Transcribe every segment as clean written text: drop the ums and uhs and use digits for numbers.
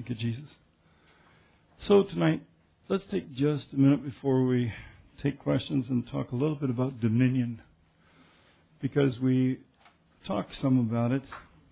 Thank you, Jesus. So tonight, let's take just a minute before we take questions and talk a little bit about dominion. Because we talked some about it.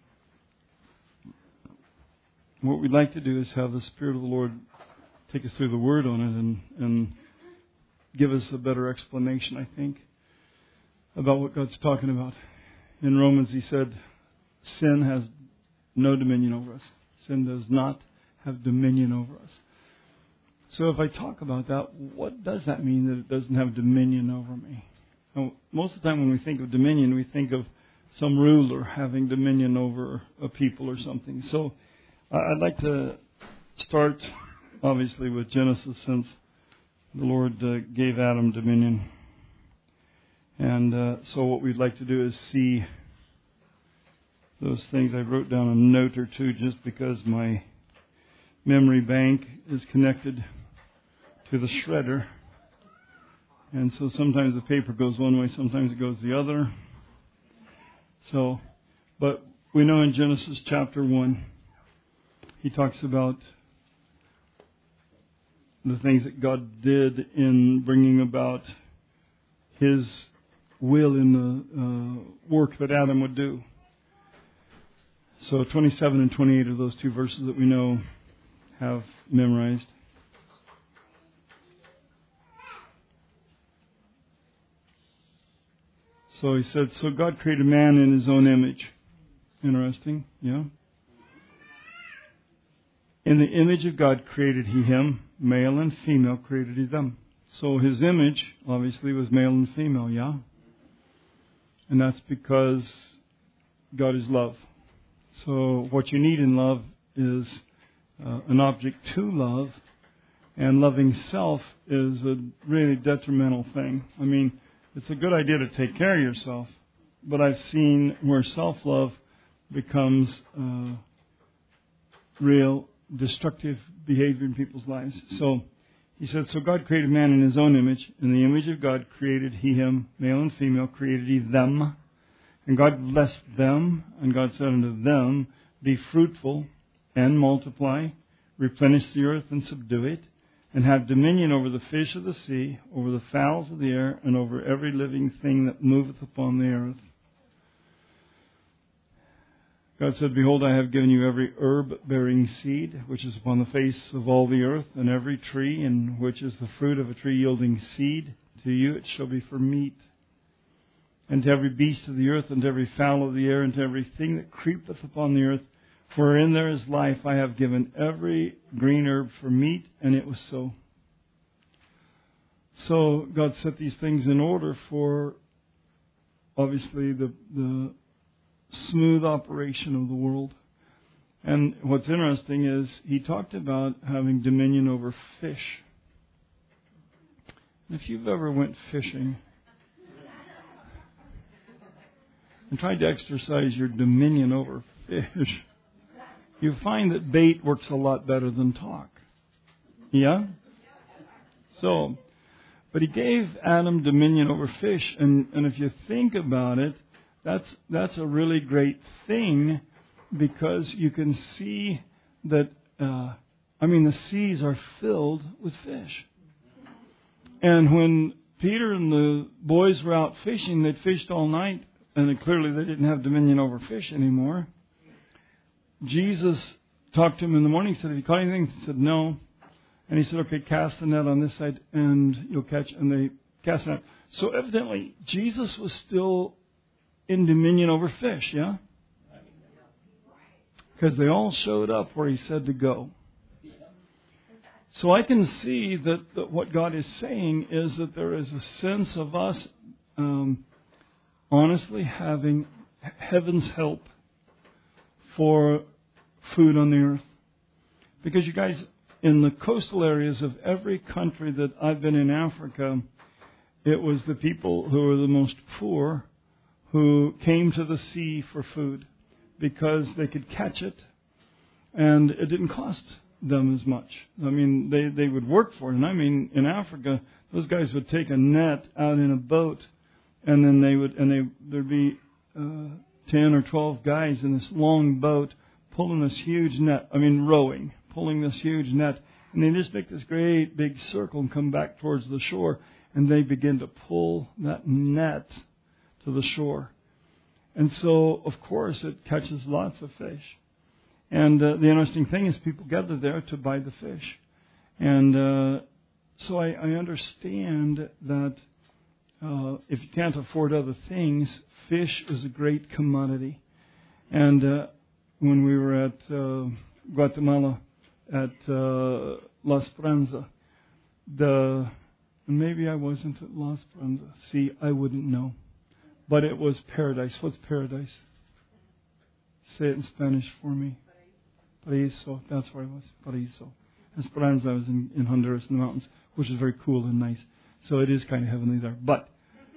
What we'd like to do is have the Spirit of the Lord take us through the Word on it and give us a better explanation, I think, about what God's talking about. In Romans, he said, sin has no dominion over us. Sin does not have dominion over us. So if I talk about that, what does that mean that it doesn't have dominion over me? Now, most of the time when we think of dominion, we think of some ruler having dominion over a people or something. So I'd like to start, obviously, with Genesis, since the Lord gave Adam dominion. And so what we'd like to do is see those things. I wrote down a note or two just because my memory bank is connected to the shredder. And so sometimes the paper goes one way, sometimes it goes the other. So, but we know in Genesis chapter 1, he talks about the things that God did in bringing about His will in the work that Adam would do. So 27 and 28 are those two verses that we know have memorized. So he said, so God created man in His own image. Interesting, yeah? In the image of God created He him, male and female created He them. So His image, obviously, was male and female, yeah? And that's because God is love. So what you need in love is an object to love, and loving self is a really detrimental thing. I mean, it's a good idea to take care of yourself, but I've seen where self-love becomes real destructive behavior in people's lives. So he said, so God created man in His own image. In the image of God created He him, male and female created He them. And God blessed them, and God said unto them, be fruitful and multiply, replenish the earth and subdue it, and have dominion over the fish of the sea, over the fowls of the air, and over every living thing that moveth upon the earth. God said, behold, I have given you every herb bearing seed, which is upon the face of all the earth, and every tree, in which is the fruit of a tree yielding seed. To you it shall be for meat. And to every beast of the earth, and to every fowl of the air, and to every thing that creepeth upon the earth, wherein there is life, I have given every green herb for meat, and it was so. So God set these things in order for, obviously, the smooth operation of the world. And what's interesting is He talked about having dominion over fish. And if you've ever went fishing and tried to exercise your dominion over fish, you find that bait works a lot better than talk. Yeah? So, but He gave Adam dominion over fish, and if you think about it, that's a really great thing, because you can see that, the seas are filled with fish. And when Peter and the boys were out fishing, they'd fished all night, and clearly they didn't have dominion over fish anymore. Jesus talked to him in the morning. He said, have you caught anything? He said, no. And He said, okay, cast the net on this side and you'll catch. And they cast the net. So evidently, Jesus was still in dominion over fish, yeah? Because they all showed up where He said to go. So I can see that what God is saying is that there is a sense of us honestly having heaven's help for food on the earth. Because you guys, in the coastal areas of every country that I've been in Africa, it was the people who were the most poor who came to the sea for food, because they could catch it and it didn't cost them as much. I mean, they would work for it. And I mean, in Africa, those guys would take a net out in a boat, and then there'd be 10 or 12 guys in this long boat pulling this huge net. I mean, rowing, pulling this huge net. And they just make this great big circle and come back towards the shore. And they begin to pull that net to the shore. And so, of course, it catches lots of fish. And the interesting thing is people gather there to buy the fish. And so I understand that if you can't afford other things, fish is a great commodity. And when we were at Guatemala, at La Esperanza, maybe I wasn't at La Esperanza. See, I wouldn't know. But it was paradise. What's paradise? Say it in Spanish for me. Paraíso. That's where I was. Paraíso. Esperanza, I was in Honduras in the mountains, which is very cool and nice. So it is kind of heavenly there. But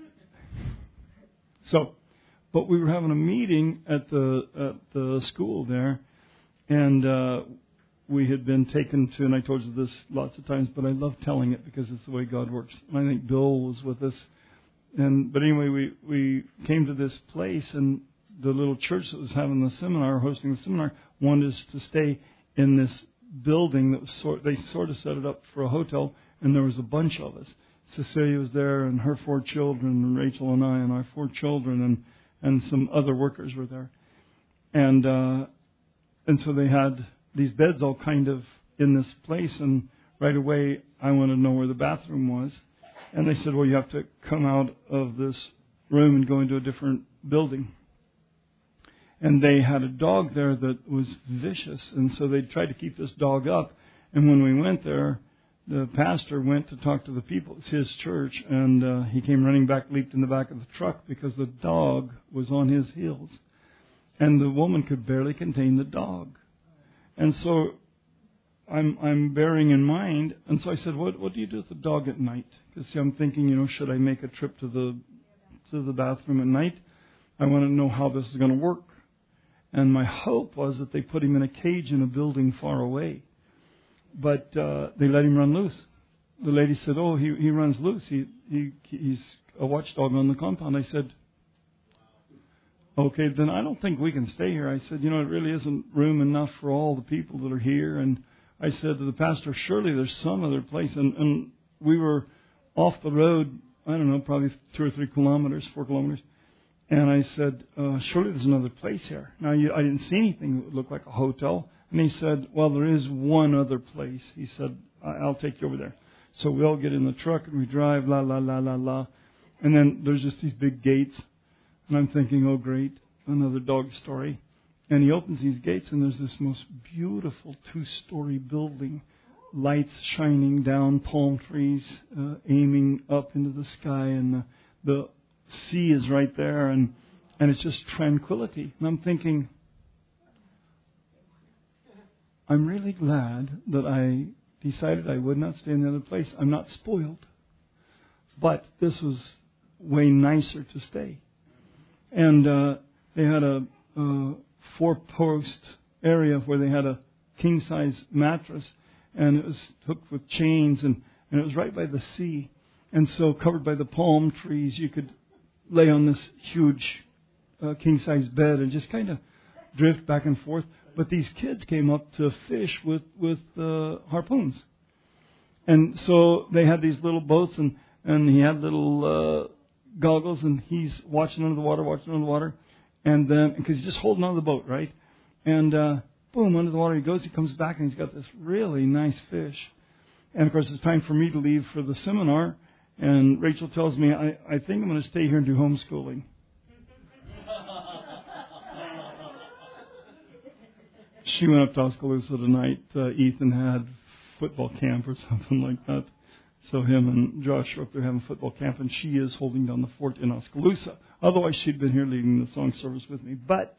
we were having a meeting at the school there, and we had been taken to, and I told you this lots of times, but I love telling it because it's the way God works. And I think Bill was with us. But anyway, we came to this place, and the little church that was having the seminar, hosting the seminar, wanted us to stay in this building that was they sort of set it up for a hotel, and there was a bunch of us. Cecilia was there, and her 4 children, and Rachel and I, and our 4 children, and some other workers were there. And so they had these beds all kind of in this place, and right away I wanted to know where the bathroom was. And they said, well, you have to come out of this room and go into a different building. And they had a dog there that was vicious, and so they tried to keep this dog up. And when we went there, the pastor went to talk to the people. It's his church, and he came running back, leaped in the back of the truck because the dog was on his heels. And the woman could barely contain the dog. And so I'm bearing in mind, and so I said, what do you do with the dog at night? Because I'm thinking, should I make a trip to the bathroom at night? I want to know how this is going to work. And my hope was that they put him in a cage in a building far away. But they let him run loose. The lady said, oh, he runs loose. He's a watchdog on the compound. I said, okay, then I don't think we can stay here. I said, it really isn't room enough for all the people that are here. And I said to the pastor, surely there's some other place. And we were off the road, I don't know, probably 2 or 3 kilometers, 4 kilometers. And I said, surely there's another place here. Now, I didn't see anything that would look like a hotel. And he said, well, there is one other place. He said, I'll take you over there. So we all get in the truck and we drive, la, la, la, la, la. And then there's just these big gates. And I'm thinking, oh, great, another dog story. And he opens these gates, and there's this most beautiful 2-story building, lights shining down, palm trees aiming up into the sky, and the sea is right there, and it's just tranquility. And I'm thinking, I'm really glad that I decided I would not stay in the other place. I'm not spoiled, but this was way nicer to stay. And they had a 4-post area where they had a king-size mattress, and it was hooked with chains, and it was right by the sea. And so covered by the palm trees, you could lay on this huge king-size bed and just kind of drift back and forth. But these kids came up to fish with harpoons. And so they had these little boats, and he had little goggles, and he's watching under the water. And then, because he's just holding on to the boat, right? And boom, under the water he goes. He comes back, and he's got this really nice fish. And, of course, it's time for me to leave for the seminar. And Rachel tells me, I think I'm going to stay here and do homeschooling. She went up to Oskaloosa tonight. Ethan had football camp or something like that. So him and Josh are up there having football camp, and she is holding down the fort in Oskaloosa. Otherwise, she'd been here leading the song service with me. But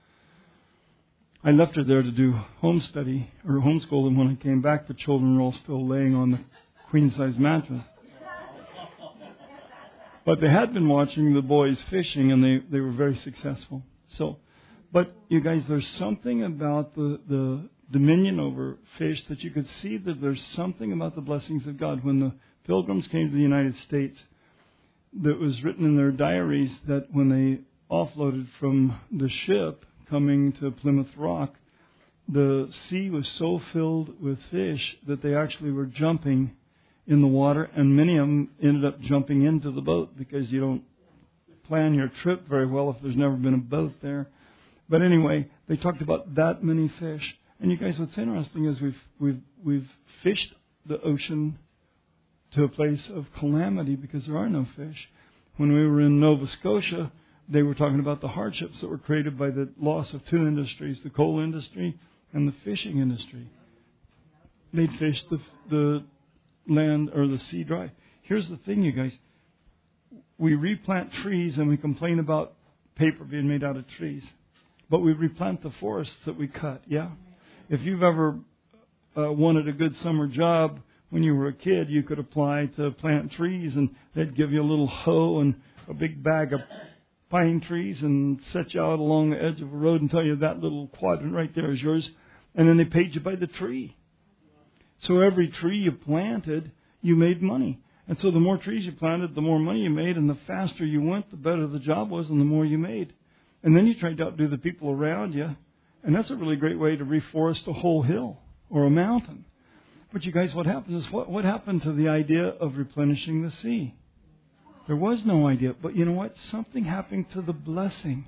I left her there to do home study or homeschool, and when I came back, the children were all still laying on the queen-size mattress. But they had been watching the boys fishing, and they were very successful. So, but you guys, there's something about the dominion over fish that you could see that there's something about the blessings of God. When the Pilgrims came to the United States, that was written in their diaries that when they offloaded from the ship coming to Plymouth Rock, the sea was so filled with fish that they actually were jumping in the water, and many of them ended up jumping into the boat because you don't plan your trip very well if there's never been a boat there. But anyway, they talked about that many fish. And you guys, what's interesting is we've fished the ocean to a place of calamity because there are no fish. When we were in Nova Scotia, they were talking about the hardships that were created by the loss of two industries, the coal industry and the fishing industry. They'd fished the land or the sea dry. Here's the thing, you guys. We replant trees and we complain about paper being made out of trees. But we replant the forests that we cut, yeah? If you've ever wanted a good summer job when you were a kid, you could apply to plant trees, and they'd give you a little hoe and a big bag of pine trees and set you out along the edge of a road and tell you that little quadrant right there is yours. And then they paid you by the tree. So every tree you planted, you made money. And so the more trees you planted, the more money you made, and the faster you went, the better the job was, and the more you made. And then you tried to outdo the people around you. And that's a really great way to reforest a whole hill or a mountain. But you guys, what happened is, what happened to the idea of replenishing the sea? There was no idea. But you know what? Something happened to the blessing.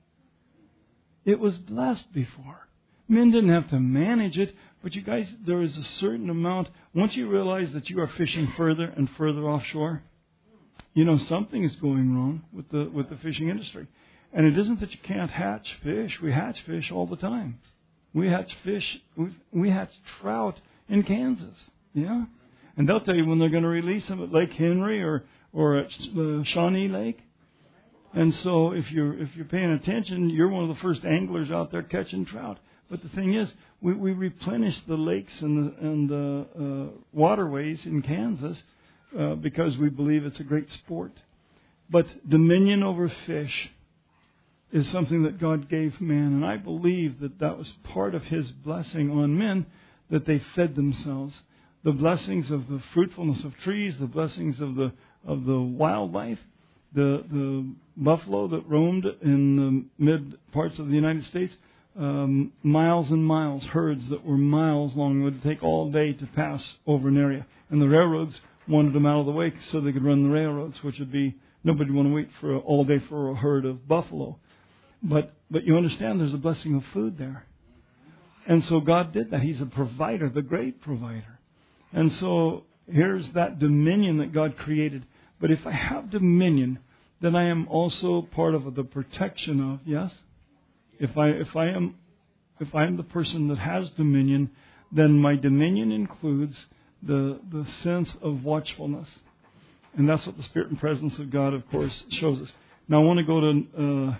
It was blessed before. Men didn't have to manage it. But you guys, there is a certain amount. Once you realize that you are fishing further and further offshore, you know something is going wrong with the fishing industry. And it isn't that you can't hatch fish. We hatch fish all the time. We hatch fish. We hatch trout in Kansas. Yeah? And they'll tell you when they're going to release them at Lake Henry or at the Shawnee Lake. And so if you're paying attention, you're one of the first anglers out there catching trout. But the thing is, we replenish the lakes and the waterways in Kansas because we believe it's a great sport. But dominion over fish is something that God gave man, and I believe that was part of His blessing on men, that they fed themselves. The blessings of the fruitfulness of trees, the blessings of the wildlife, the buffalo that roamed in the mid parts of the United States, miles and miles, herds that were miles long, would take all day to pass over an area, and the railroads wanted them out of the way so they could run the railroads, which would be nobody would want to wait for all day for a herd of buffalo. But you understand there's a blessing of food there. And so God did that. He's a provider, the great provider. And so here's that dominion that God created. But if I have dominion, then I am also part of the protection of, yes? If I am the person that has dominion, then my dominion includes the sense of watchfulness. And that's what the Spirit and presence of God, of course, shows us. Now I want to go to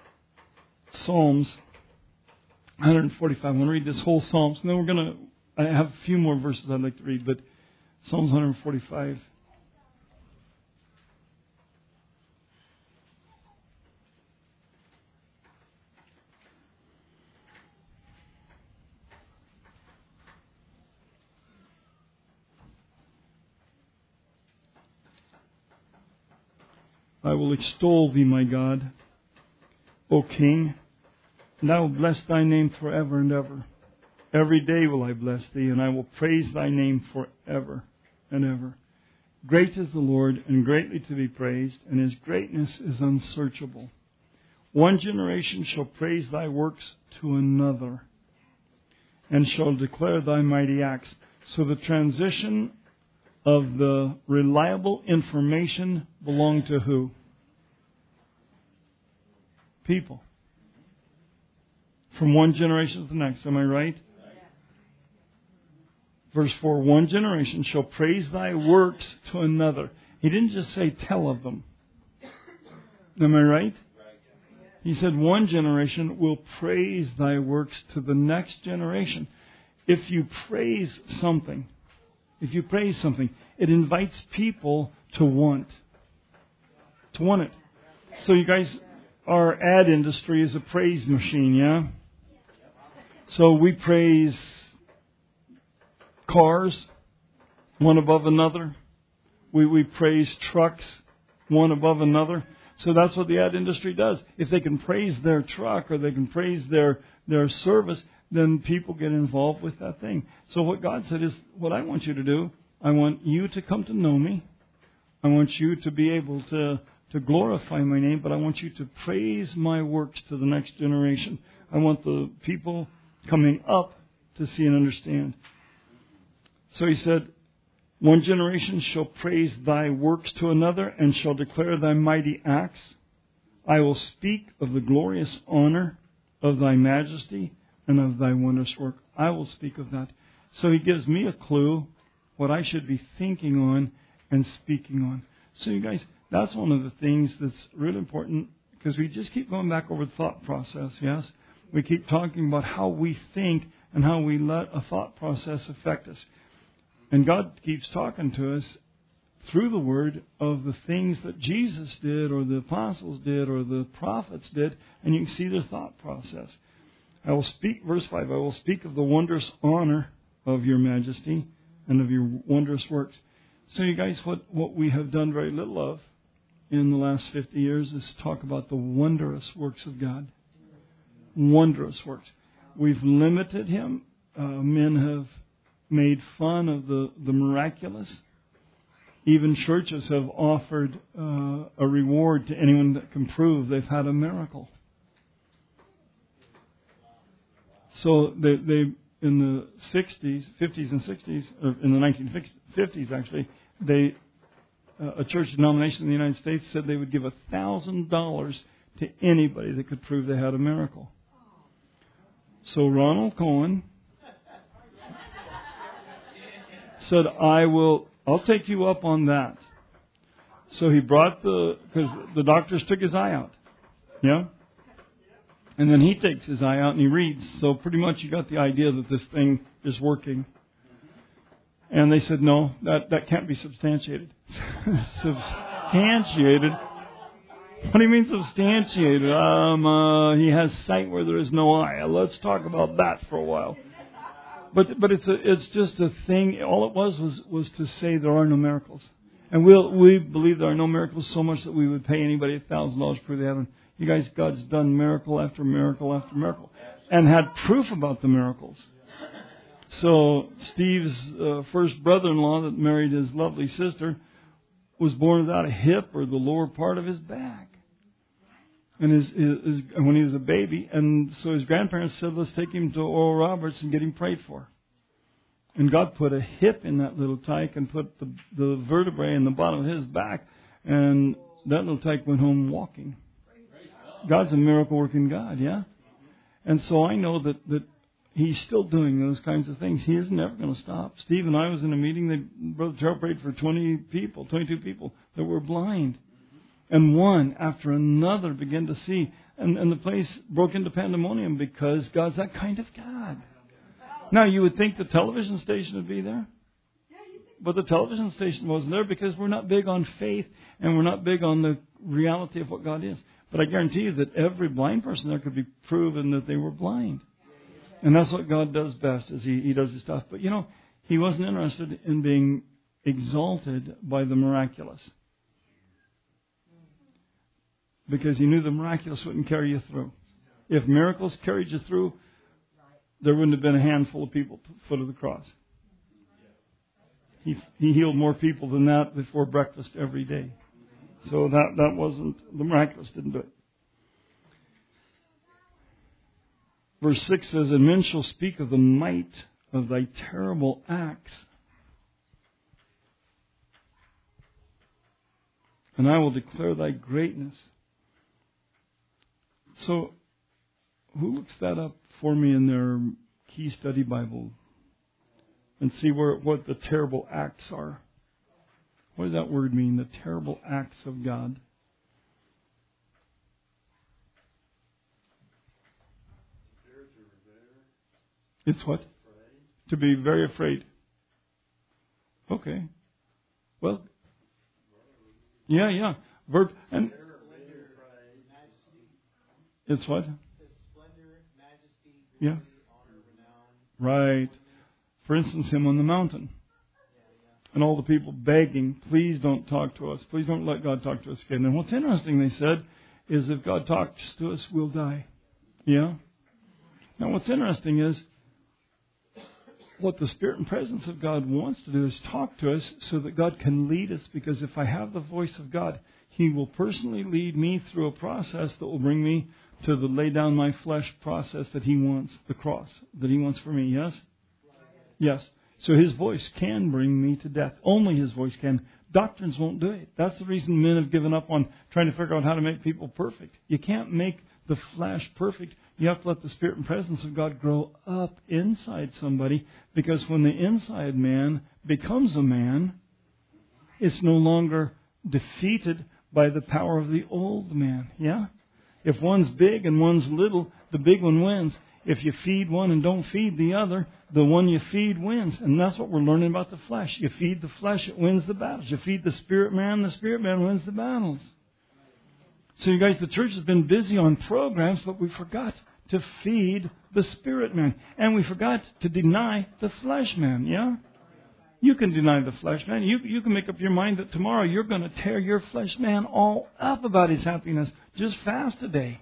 Psalms 145. I want to read this whole Psalms. And then I have a few more verses I'd like to read, but Psalms 145. I will extol thee, my God, O King, and I will bless thy name forever and ever. Every day will I bless thee, and I will praise thy name forever and ever. Great is the Lord, and greatly to be praised, and His greatness is unsearchable. One generation shall praise thy works to another, and shall declare thy mighty acts. So the transition of the reliable information belong to who? People. From one generation to the next. Am I right? Verse 4, one generation shall praise thy works to another. He didn't just say tell of them. Am I right? He said one generation will praise thy works to the next generation. If you praise something, it invites people to want it. So you guys, our ad industry is a praise machine, yeah? So we praise cars, one above another. We praise trucks, one above another. So that's what the ad industry does. If they can praise their truck or they can praise their service, then people get involved with that thing. So what God said is, what I want you to do, I want you to come to know me. I want you to be able to glorify my name, but I want you to praise my works to the next generation. I want the people coming up to see and understand. So he said, one generation shall praise thy works to another and shall declare thy mighty acts. I will speak of the glorious honor of thy majesty and of thy wondrous work. I will speak of that. So he gives me a clue what I should be thinking on and speaking on. So you guys, that's one of the things that's really important, because we just keep going back over the thought process, yes? We keep talking about how we think and how we let a thought process affect us. And God keeps talking to us through the Word of the things that Jesus did or the apostles did or the prophets did, and you can see their thought process. I will speak, verse 5, I will speak of the wondrous honor of your majesty and of your wondrous works. So you guys, what we have done very little of in the last 50 years is talk about the wondrous works of God. Wondrous works. We've limited Him. Men have made fun of the miraculous. Even churches have offered a reward to anyone that can prove they've had a miracle. So they in the 60s, 50s and 60s, or in the 1950s actually, a church denomination in the United States said they would give $1,000 to anybody that could prove they had a miracle. So Ronald Cohen said, I'll take you up on that. So he brought because the doctors took his eye out. Yeah? And then he takes his eye out and he reads. So pretty much you got the idea that this thing is working. And they said, no, that can't be substantiated. Substantiated? What do you mean substantiated? He has sight where there is no eye. Let's talk about that for a while. But it's just a thing. All it was to say there are no miracles. And we believe there are no miracles so much that we would pay anybody $1,000 to prove they haven't. You guys, God's done miracle after miracle after miracle. And had proof about the miracles. So Steve's first brother-in-law that married his lovely sister was born without a hip or the lower part of his back. And when he was a baby, and so his grandparents said, let's take him to Oral Roberts and get him prayed for. And God put a hip in that little tyke and put the vertebrae in the bottom of his back, and that little tyke went home walking. God's a miracle-working God, yeah? And so I know that He's still doing those kinds of things. He is never going to stop. Steve and I was in a meeting, Brother Terrell prayed for 22 people that were blind. And one after another began to see. And the place broke into pandemonium because God's that kind of God. Now, you would think the television station would be there. But the television station wasn't there because we're not big on faith and we're not big on the reality of what God is. But I guarantee you that every blind person there could be proven that they were blind. And that's what God does best, is He does His stuff. But, He wasn't interested in being exalted by the miraculous. Because He knew the miraculous wouldn't carry you through. If miracles carried you through, there wouldn't have been a handful of people at the foot of the cross. He healed more people than that before breakfast every day. So that wasn't, the miraculous didn't do it. Verse 6 says, and men shall speak of the might of thy terrible acts. And I will declare thy greatness. So, who looks that up for me in their Key Study Bible? And see what the terrible acts are. What does that word mean? The terrible acts of God. It's what? To be very afraid. Okay. Well, yeah. Verb and it's what? Splendor, majesty, yeah. Honor, renown. Right. For instance, Him on the mountain. And all the people begging, please don't talk to us. Please don't let God talk to us again. And what's interesting, they said, is if God talks to us, we'll die. Yeah? Now, what's interesting is what the Spirit and presence of God wants to do is talk to us so that God can lead us, because if I have the voice of God, He will personally lead me through a process that will bring me to the lay down my flesh process that He wants, the cross that He wants for me. Yes? Yes. So His voice can bring me to death. Only His voice can. Doctrines won't do it. That's the reason men have given up on trying to figure out how to make people perfect. You can't make the flesh perfect. You have to let the Spirit and presence of God grow up inside somebody, because when the inside man becomes a man, it's no longer defeated by the power of the old man. Yeah? If one's big and one's little, the big one wins. If you feed one and don't feed the other, the one you feed wins. And that's what we're learning about the flesh. You feed the flesh, it wins the battles. You feed the spirit man wins the battles. So you guys, the church has been busy on programs, but we forgot to feed the spirit man. And we forgot to deny the flesh man, yeah? You can deny the flesh man. You can make up your mind that tomorrow you're going to tear your flesh man all up about his happiness. Just fast today.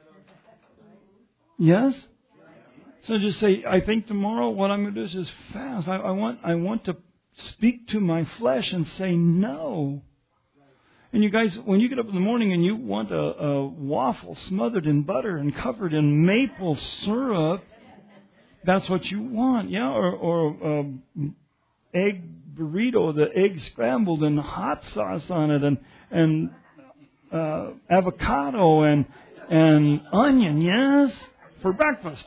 Yes? So just say, I think tomorrow what I'm going to do is just fast. I want to speak to my flesh and say no. And you guys, when you get up in the morning and you want a waffle smothered in butter and covered in maple syrup, that's what you want, yeah? Or egg burrito, the egg scrambled and hot sauce on it, and avocado and onion, yes, for breakfast.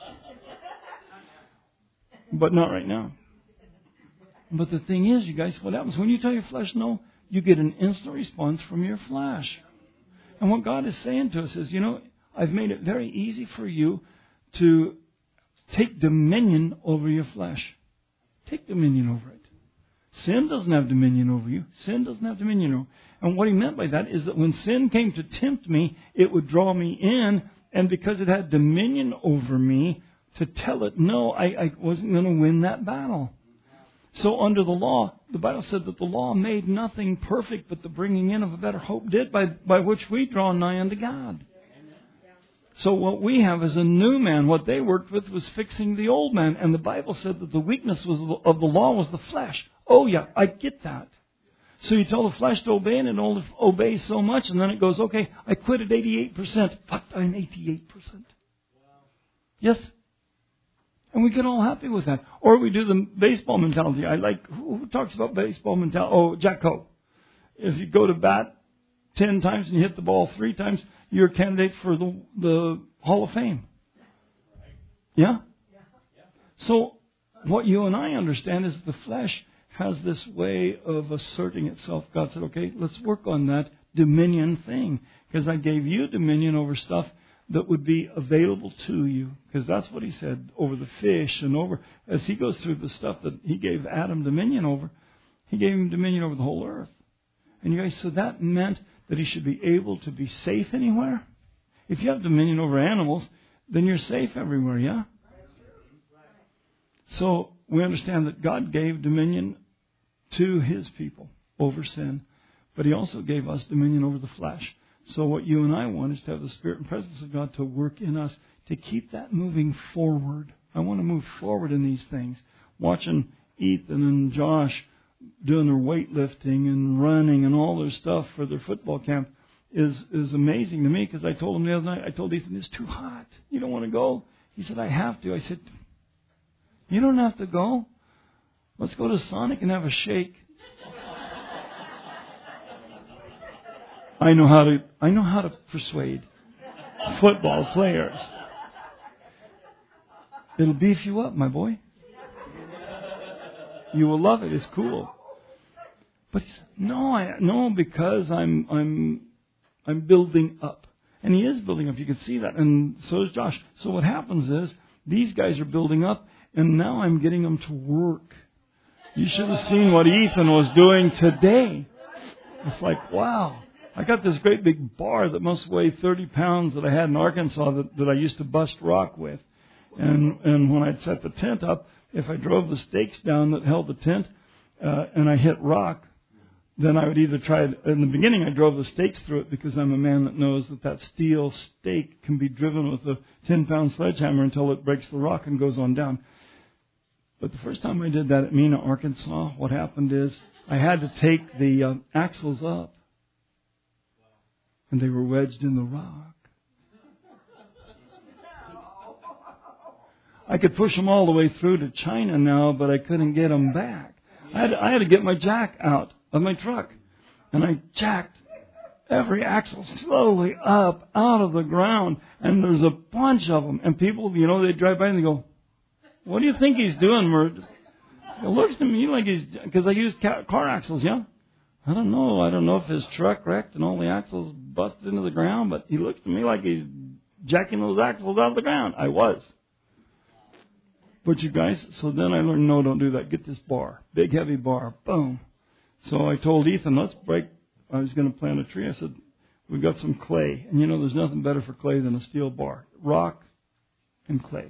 But not right now. But the thing is, you guys, what happens when you tell your flesh no? You get an instant response from your flesh. And what God is saying to us is, I've made it very easy for you to take dominion over your flesh. Take dominion over it. Sin doesn't have dominion over you. Sin doesn't have dominion over you. And what He meant by that is that when sin came to tempt me, it would draw me in. And because it had dominion over me, to tell it no, I wasn't going to win that battle. So under the law, the Bible said that the law made nothing perfect, but the bringing in of a better hope did, by which we draw nigh unto God. So what we have is a new man. What they worked with was fixing the old man. And the Bible said that the weakness of the law was the flesh. Oh yeah, I get that. So you tell the flesh to obey, and it obeys so much, and then it goes, okay, I quit at 88%. But I'm 88%. Yes? And we get all happy with that. Or we do the baseball mentality. Who talks about baseball mentality? Oh, Jacko. If you go to bat 10 times and you hit the ball 3 times, you're a candidate for the Hall of Fame. Yeah? So what you and I understand is the flesh has this way of asserting itself. God said, okay, let's work on that dominion thing. Because I gave you dominion over stuff that would be available to you. Because that's what He said over the fish and over, as He goes through the stuff that He gave Adam dominion over, He gave him dominion over the whole earth. And you guys, so that meant that he should be able to be safe anywhere. If you have dominion over animals, then you're safe everywhere, yeah? So we understand that God gave dominion to His people over sin, but He also gave us dominion over the flesh. So what you and I want is to have the Spirit and presence of God to work in us to keep that moving forward. I want to move forward in these things. Watching Ethan and Josh doing their weightlifting and running and all their stuff for their football camp is amazing to me, because I told him the other night, I told Ethan, it's too hot. You don't want to go? He said, I have to. I said, you don't have to go. Let's go to Sonic and have a shake. I know how to persuade football players. It'll beef you up, my boy. You will love it. It's cool. But he said, no, because I'm building up. And he is building up. You can see that. And so is Josh. So what happens is these guys are building up, and now I'm getting them to work. You should have seen what Ethan was doing today. It's like, wow. I got this great big bar that must weigh 30 pounds that I had in Arkansas that I used to bust rock with. And when I'd set the tent up, if I drove the stakes down that held the tent and I hit rock, then I would either try it. In the beginning, I drove the stakes through it because I'm a man that knows that steel stake can be driven with a 10-pound sledgehammer until it breaks the rock and goes on down. But the first time I did that at Mena, Arkansas, what happened is I had to take the axles up, and they were wedged in the rock. I could push them all the way through to China now, but I couldn't get them back. I had to get my jack out of my truck, and I jacked every axle slowly up out of the ground, and there's a bunch of them. And people, they drive by and they go, "What do you think he's doing, Mert?" It looks to me like because I used car axles, yeah? I don't know. I don't know if his truck wrecked and all the axles busted into the ground, but he looks to me like he's jacking those axles out of the ground. I was. But you guys, so then I learned, no, don't do that. Get this bar. Big, heavy bar. Boom. So I told Ethan, let's break. I was going to plant a tree. I said, we've got some clay. And there's nothing better for clay than a steel bar. Rock and clay.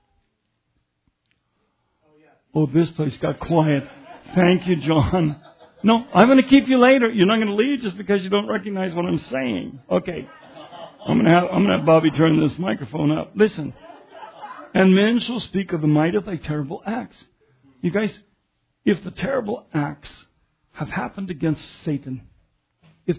Oh, this place got quiet. Thank you, John. No, I'm going to keep you later. You're not going to leave just because you don't recognize what I'm saying. Okay. I'm going to have Bobby turn this microphone up. Listen. And men shall speak of the might of thy terrible acts. You guys, if the terrible acts have happened against Satan, then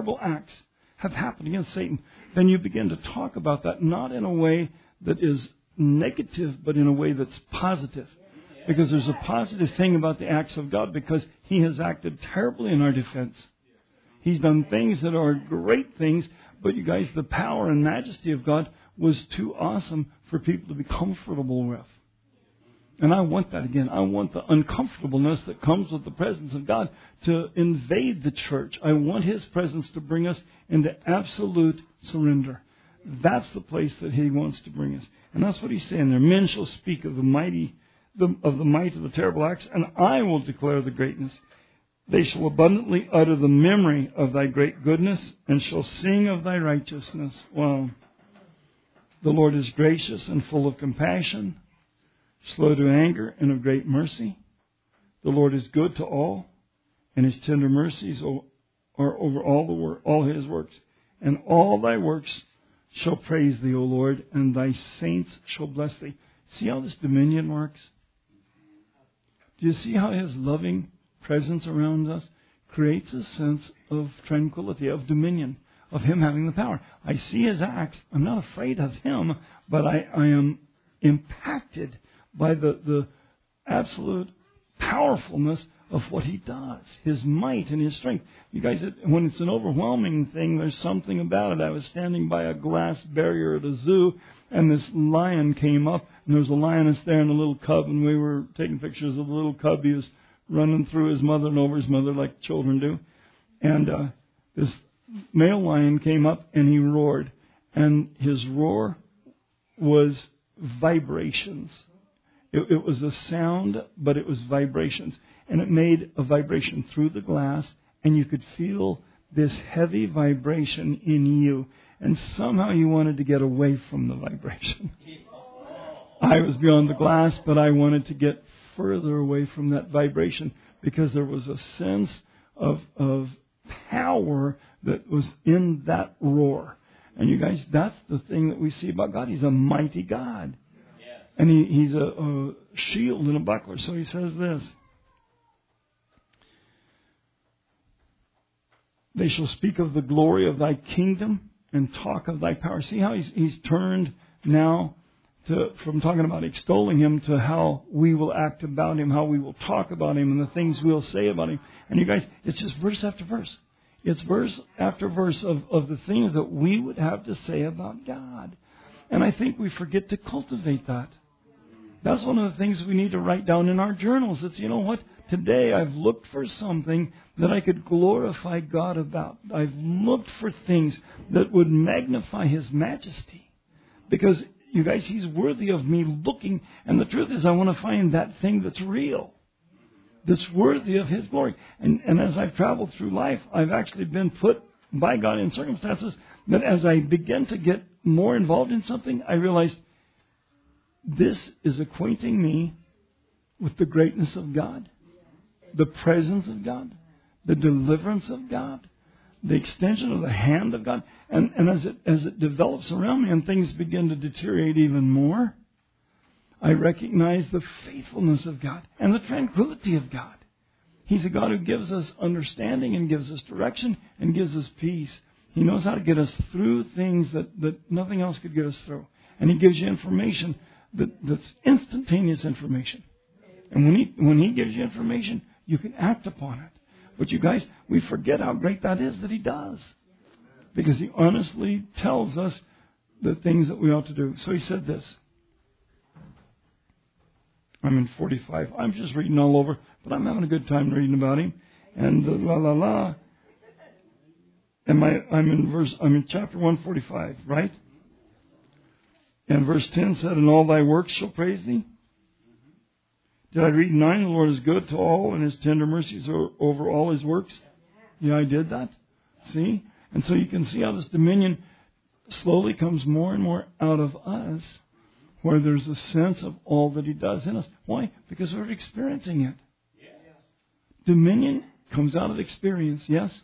you begin to talk about that, not in a way that is negative, but in a way that's positive. Because there's a positive thing about the acts of God, because He has acted terribly in our defense. He's done things that are great things, but you guys, the power and majesty of God was too awesome for people to be comfortable with. And I want that again. I want the uncomfortableness that comes with the presence of God to invade the church. I want His presence to bring us into absolute surrender. That's the place that He wants to bring us. And that's what He's saying there. Men shall speak of the might of the terrible acts, and I will declare the greatness. They shall abundantly utter the memory of thy great goodness, and shall sing of thy righteousness. Wow. The Lord is gracious and full of compassion, slow to anger and of great mercy. The Lord is good to all, and His tender mercies are over all His works. And all thy works shall praise thee, O Lord, and thy saints shall bless thee. See how this dominion works? Do you see how His loving presence around us creates a sense of tranquility, of dominion, of Him having the power? I see His acts. I'm not afraid of Him, but I am impacted by the absolute powerfulness of what He does, His might and His strength. You guys, when it's an overwhelming thing, there's something about it. I was standing by a glass barrier at a zoo, and this lion came up, and there was a lioness there and a little cub, and we were taking pictures of the little cub. He was running through his mother and over his mother like children do. And this male lion came up, and he roared. And his roar was vibrations. It was a sound, but it was vibrations. And it made a vibration through the glass, and you could feel this heavy vibration in you. And somehow you wanted to get away from the vibration. I was beyond the glass, but I wanted to get further away from that vibration because there was a sense of power that was in that roar. And you guys, that's the thing that we see about God. He's a mighty God. And He's a shield and a buckler. So He says this. They shall speak of the glory of thy kingdom and talk of thy power. See how he's turned now from talking about extolling Him to how we will act about Him, how we will talk about Him, and the things we'll say about Him. And you guys, it's just verse after verse. It's verse after verse of the things that we would have to say about God. And I think we forget to cultivate that. That's one of the things we need to write down in our journals. It's, you know what? Today I've looked for something that I could glorify God about. I've looked for things that would magnify His majesty. Because, you guys, He's worthy of me looking. And the truth is, I want to find that thing that's real, that's worthy of His glory. And as I've traveled through life, I've actually been put by God in circumstances that as I begin to get more involved in something, I realized this is acquainting me with the greatness of God, the presence of God, the deliverance of God, the extension of the hand of God. And as it develops around me and things begin to deteriorate even more, I recognize the faithfulness of God and the tranquility of God. He's a God who gives us understanding and gives us direction and gives us peace. He knows how to get us through things that nothing else could get us through. And He gives you information that's instantaneous information. And when He gives you information, you can act upon it. But you guys, we forget how great that is that He does. Because He honestly tells us the things that we ought to do. So He said this. I'm in 45. I'm just reading all over, but I'm having a good time reading about Him. And And I'm in chapter 145, right? And verse 10 said, "And all thy works shall praise thee." Did I read 9? The Lord is good to all, and His tender mercies are over all His works. Yeah, I did that. See? And so you can see how this dominion slowly comes more and more out of us, where there's a sense of all that He does in us. Why? Because we're experiencing it. Dominion comes out of experience, yes?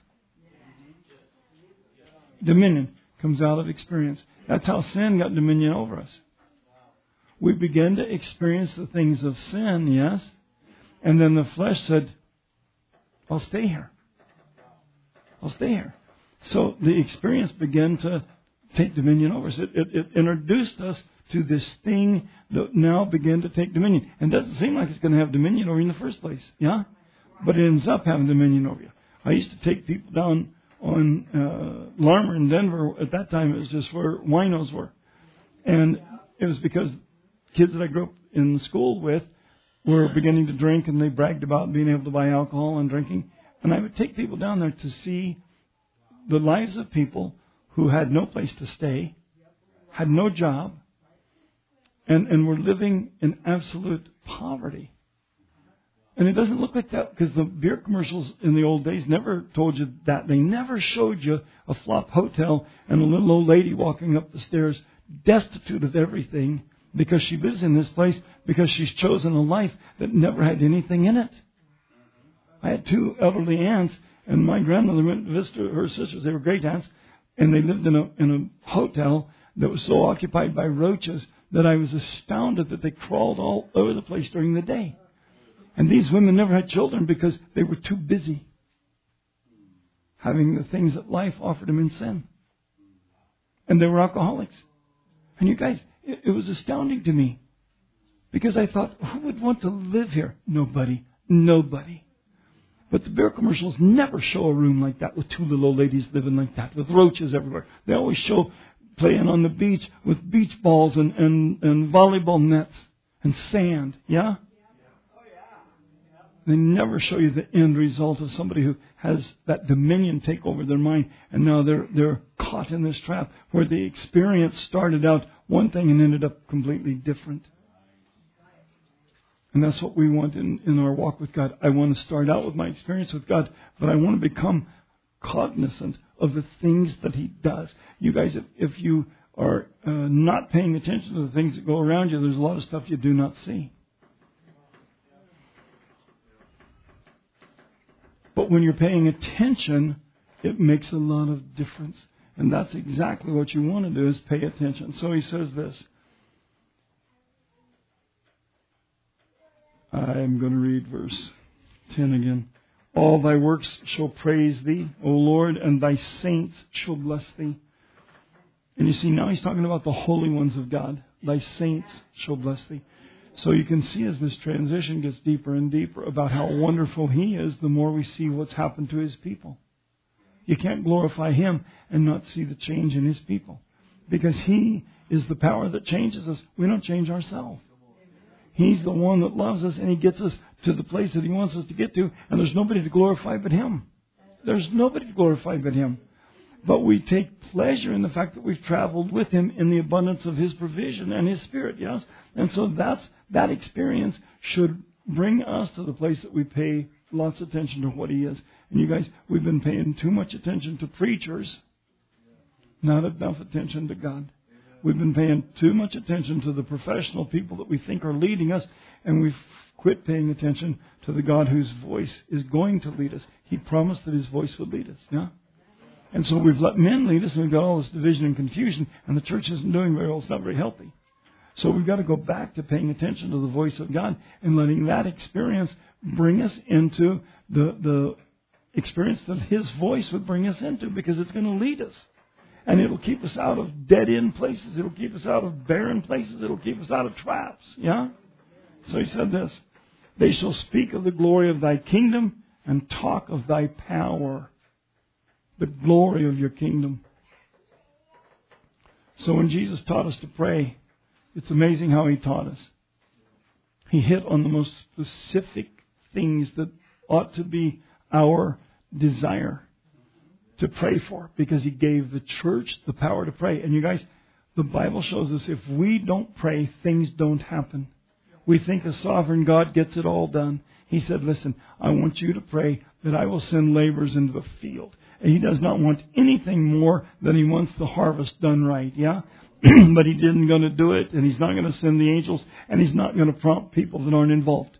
Dominion comes out of experience. That's how sin got dominion over us. We began to experience the things of sin, yes? And then the flesh said, I'll stay here. I'll stay here. So the experience began to take dominion over us. It introduced us to this thing that now began to take dominion. And it doesn't seem like it's going to have dominion over you in the first place, yeah? But it ends up having dominion over you. I used to take people down on Larmer in Denver. At that time, it was just where winos were. And it was because kids that I grew up in school with were beginning to drink, and they bragged about being able to buy alcohol and drinking. And I would take people down there to see the lives of people who had no place to stay, had no job, and were living in absolute poverty. And it doesn't look like that because the beer commercials in the old days never told you that. They never showed you a flop hotel and a little old lady walking up the stairs destitute of everything because she lives in this place because she's chosen a life that never had anything in it. I had 2 elderly aunts, and my grandmother went to visit her sisters. They were great aunts, and they lived in a hotel that was so occupied by roaches that I was astounded that they crawled all over the place during the day. And these women never had children because they were too busy having the things that life offered them in sin. And they were alcoholics. And you guys, it was astounding to me because I thought, who would want to live here? Nobody. Nobody. But the beer commercials never show a room like that with 2 little old ladies living like that with roaches everywhere. They always show playing on the beach with beach balls and volleyball nets and sand. Yeah? They never show you the end result of somebody who has that dominion take over their mind, and now they're caught in this trap where the experience started out one thing and ended up completely different. And that's what we want in our walk with God. I want to start out with my experience with God, but I want to become cognizant of the things that He does. You guys, if you are not paying attention to the things that go around you, there's a lot of stuff you do not see. But when you're paying attention, it makes a lot of difference. And that's exactly what you want to do, is pay attention. So he says this. I'm going to read verse 10 again. All thy works shall praise thee, O Lord, and thy saints shall bless thee. And you see, now he's talking about the holy ones of God. Thy saints shall bless thee. So you can see as this transition gets deeper and deeper about how wonderful He is, the more we see what's happened to His people. You can't glorify Him and not see the change in His people. Because He is the power that changes us. We don't change ourselves. He's the one that loves us, and He gets us to the place that He wants us to get to. And there's nobody to glorify but Him. There's nobody to glorify but Him. But we take pleasure in the fact that we've traveled with Him in the abundance of His provision and His Spirit, yes? And so that experience should bring us to the place that we pay lots of attention to what He is. And you guys, we've been paying too much attention to preachers, not enough attention to God. We've been paying too much attention to the professional people that we think are leading us, and we've quit paying attention to the God whose voice is going to lead us. He promised that His voice would lead us. Yeah? And so we've let men lead us, and we've got all this division and confusion, and the church isn't doing very well. It's not very healthy. So we've got to go back to paying attention to the voice of God and letting that experience bring us into the experience that His voice would bring us into, because it's going to lead us. And it'll keep us out of dead-end places. It'll keep us out of barren places. It'll keep us out of traps. Yeah? So He said this, they shall speak of the glory of Thy kingdom and talk of Thy power. The glory of Your kingdom. So when Jesus taught us to pray, it's amazing how He taught us. He hit on the most specific things that ought to be our desire to pray for, because He gave the church the power to pray. And you guys, the Bible shows us if we don't pray, things don't happen. We think a sovereign God gets it all done. He said, listen, I want you to pray that I will send laborers into the field. And He does not want anything more than He wants the harvest done right, yeah? But He didn't going to do it, and He's not going to send the angels, and He's not going to prompt people that aren't involved.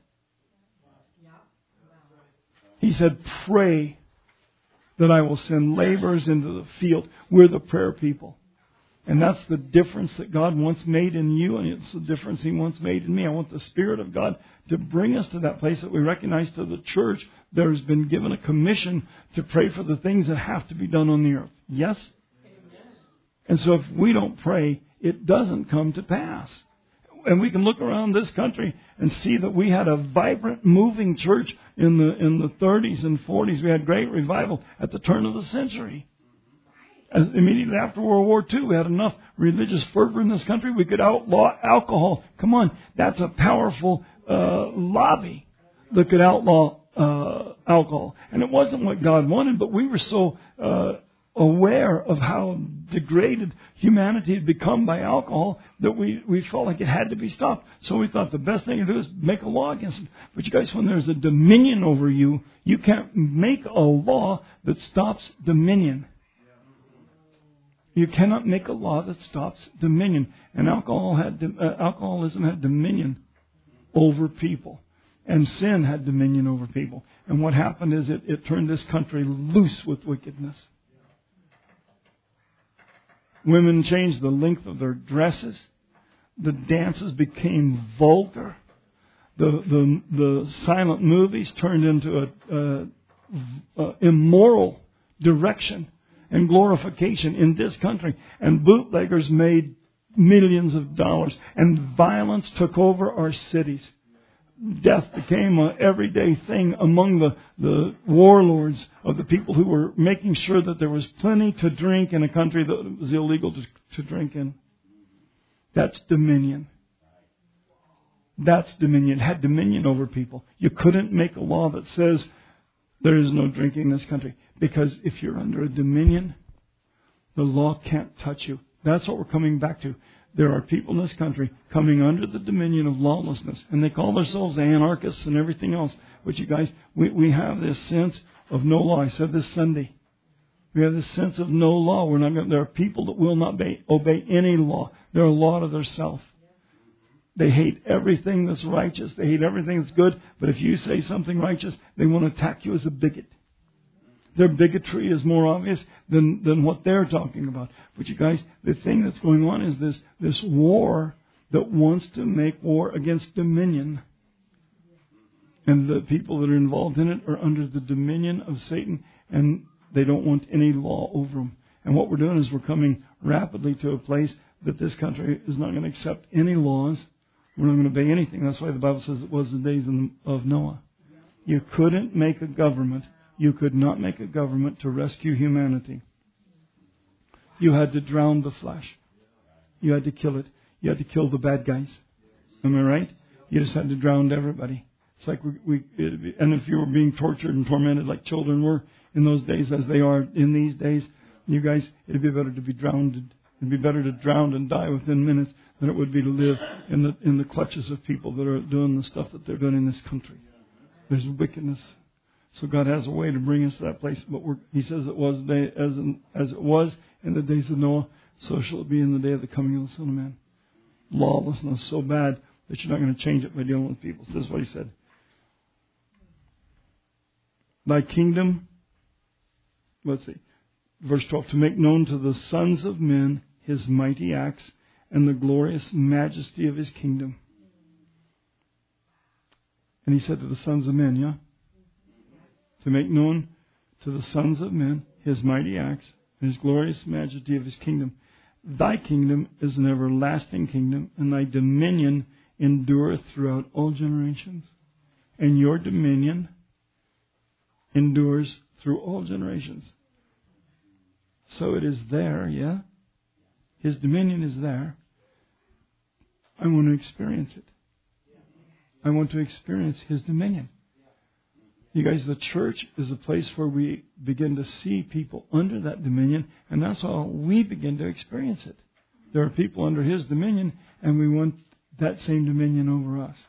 He said, pray that I will send laborers into the field. We're the prayer people. And that's the difference that God wants made in you, and it's the difference He wants made in me. I want the Spirit of God to bring us to that place that we recognize to the church there has been given a commission to pray for the things that have to be done on the earth. Yes? Amen. And so if we don't pray, it doesn't come to pass. And we can look around this country and see that we had a vibrant, moving church in the 30s and 40s. We had great revival at the turn of the century. Immediately after World War II, we had enough religious fervor in this country, we could outlaw alcohol. Come on, that's a powerful lobby that could outlaw alcohol. And it wasn't what God wanted, but we were so aware of how degraded humanity had become by alcohol that we felt like it had to be stopped. So we thought the best thing to do is make a law against it. But you guys, when there's a dominion over you, you can't make a law that stops dominion. You cannot make a law that stops dominion. And alcoholism had dominion over people. And sin had dominion over people. And what happened is it turned this country loose with wickedness. Women changed the length of their dresses. The dances became vulgar. The silent movies turned into a immoral direction and glorification in this country. And bootleggers made millions of dollars. And violence took over our cities. Death became an everyday thing among the warlords of the people who were making sure that there was plenty to drink in a country that it was illegal to drink in. That's dominion. That's dominion. It had dominion over people. You couldn't make a law that says there is no drinking in this country. Because if you're under a dominion, the law can't touch you. That's what we're coming back to. There are people in this country coming under the dominion of lawlessness. And they call themselves anarchists and everything else. But you guys, we have this sense of no law. I said this Sunday. We have this sense of no law. There are people that will not obey any law. They're a law to themselves. They hate everything that's righteous. They hate everything that's good. But if you say something righteous, they want to attack you as a bigot. Their bigotry is more obvious than what they're talking about. But you guys, the thing that's going on is this war that wants to make war against dominion. And the people that are involved in it are under the dominion of Satan, and they don't want any law over them. And what we're doing is we're coming rapidly to a place that this country is not going to accept any laws. We're not going to obey anything. That's why the Bible says it was the days of Noah. You couldn't make a government. You could not make a government to rescue humanity. You had to drown the flesh. You had to kill it. You had to kill the bad guys. Am I right? You just had to drown everybody. It's like and if you were being tortured and tormented like children were in those days as they are in these days, you guys, it'd be better to be drowned. It'd be better to drown and die within minutes than it would be to live in the clutches of people that are doing the stuff that they're doing in this country. There's wickedness. So God has a way to bring us to that place. But He says it was as it was in the days of Noah, so shall it be in the day of the coming of the Son of Man. Lawlessness so bad that you're not going to change it by dealing with people. This is what he said. Thy kingdom, let's see, verse 12, to make known to the sons of men his mighty acts and the glorious majesty of his kingdom. And he said to the sons of men, yeah? To make known to the sons of men his mighty acts and his glorious majesty of his kingdom. Thy kingdom is an everlasting kingdom, and thy dominion endureth throughout all generations. And your dominion endures through all generations. So it is there, yeah? His dominion is there. I want to experience it. I want to experience His dominion. You guys, the church is a place where we begin to see people under that dominion, and that's how we begin to experience it. There are people under His dominion, and we want that same dominion over us.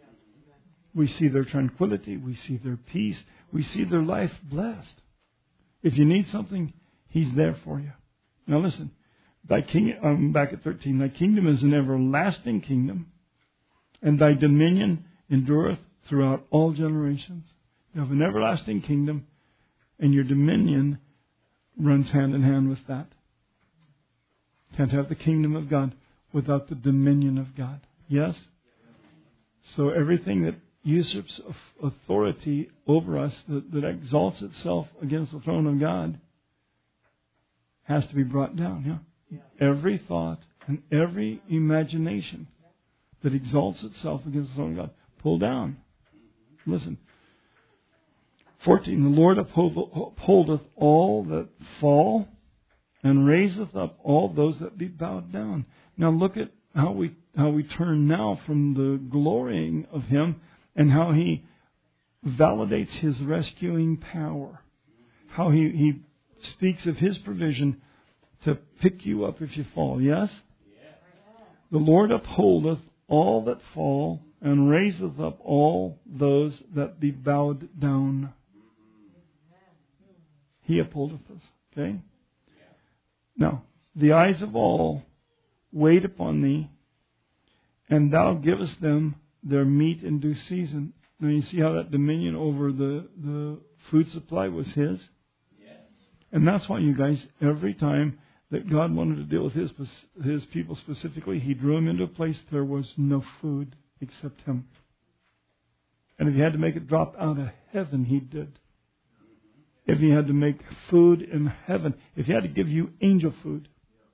We see their tranquility. We see their peace. We see their life blessed. If you need something, He's there for you. Now listen, thy king. I'm back at 13. Thy kingdom is an everlasting kingdom, and thy dominion endureth throughout all generations. You have an everlasting kingdom, and your dominion runs hand in hand with that. Can't have the kingdom of God without the dominion of God. Yes? So everything that usurps authority over us, that exalts itself against the throne of God, has to be brought down. Yeah? Every thought and every imagination that exalts itself against the throne of God, pull down. Listen. 14. The Lord upholdeth all that fall, and raiseth up all those that be bowed down. Now look at how we turn now from the glorying of Him and how He validates His rescuing power. How He speaks of His provision to pick you up if you fall. Yes? The Lord upholdeth all that fall, and raiseth up all those that be bowed down. He upholdeth us. Okay? Now, the eyes of all wait upon thee, and thou givest them their meat in due season. Now you see how that dominion over the food supply was His? Yes. And that's why, you guys, every time that God wanted to deal with His people specifically, He drew them into a place there was no food except Him. And if He had to make it drop out of heaven, He did. If He had to make food in heaven, if He had to give you angel food.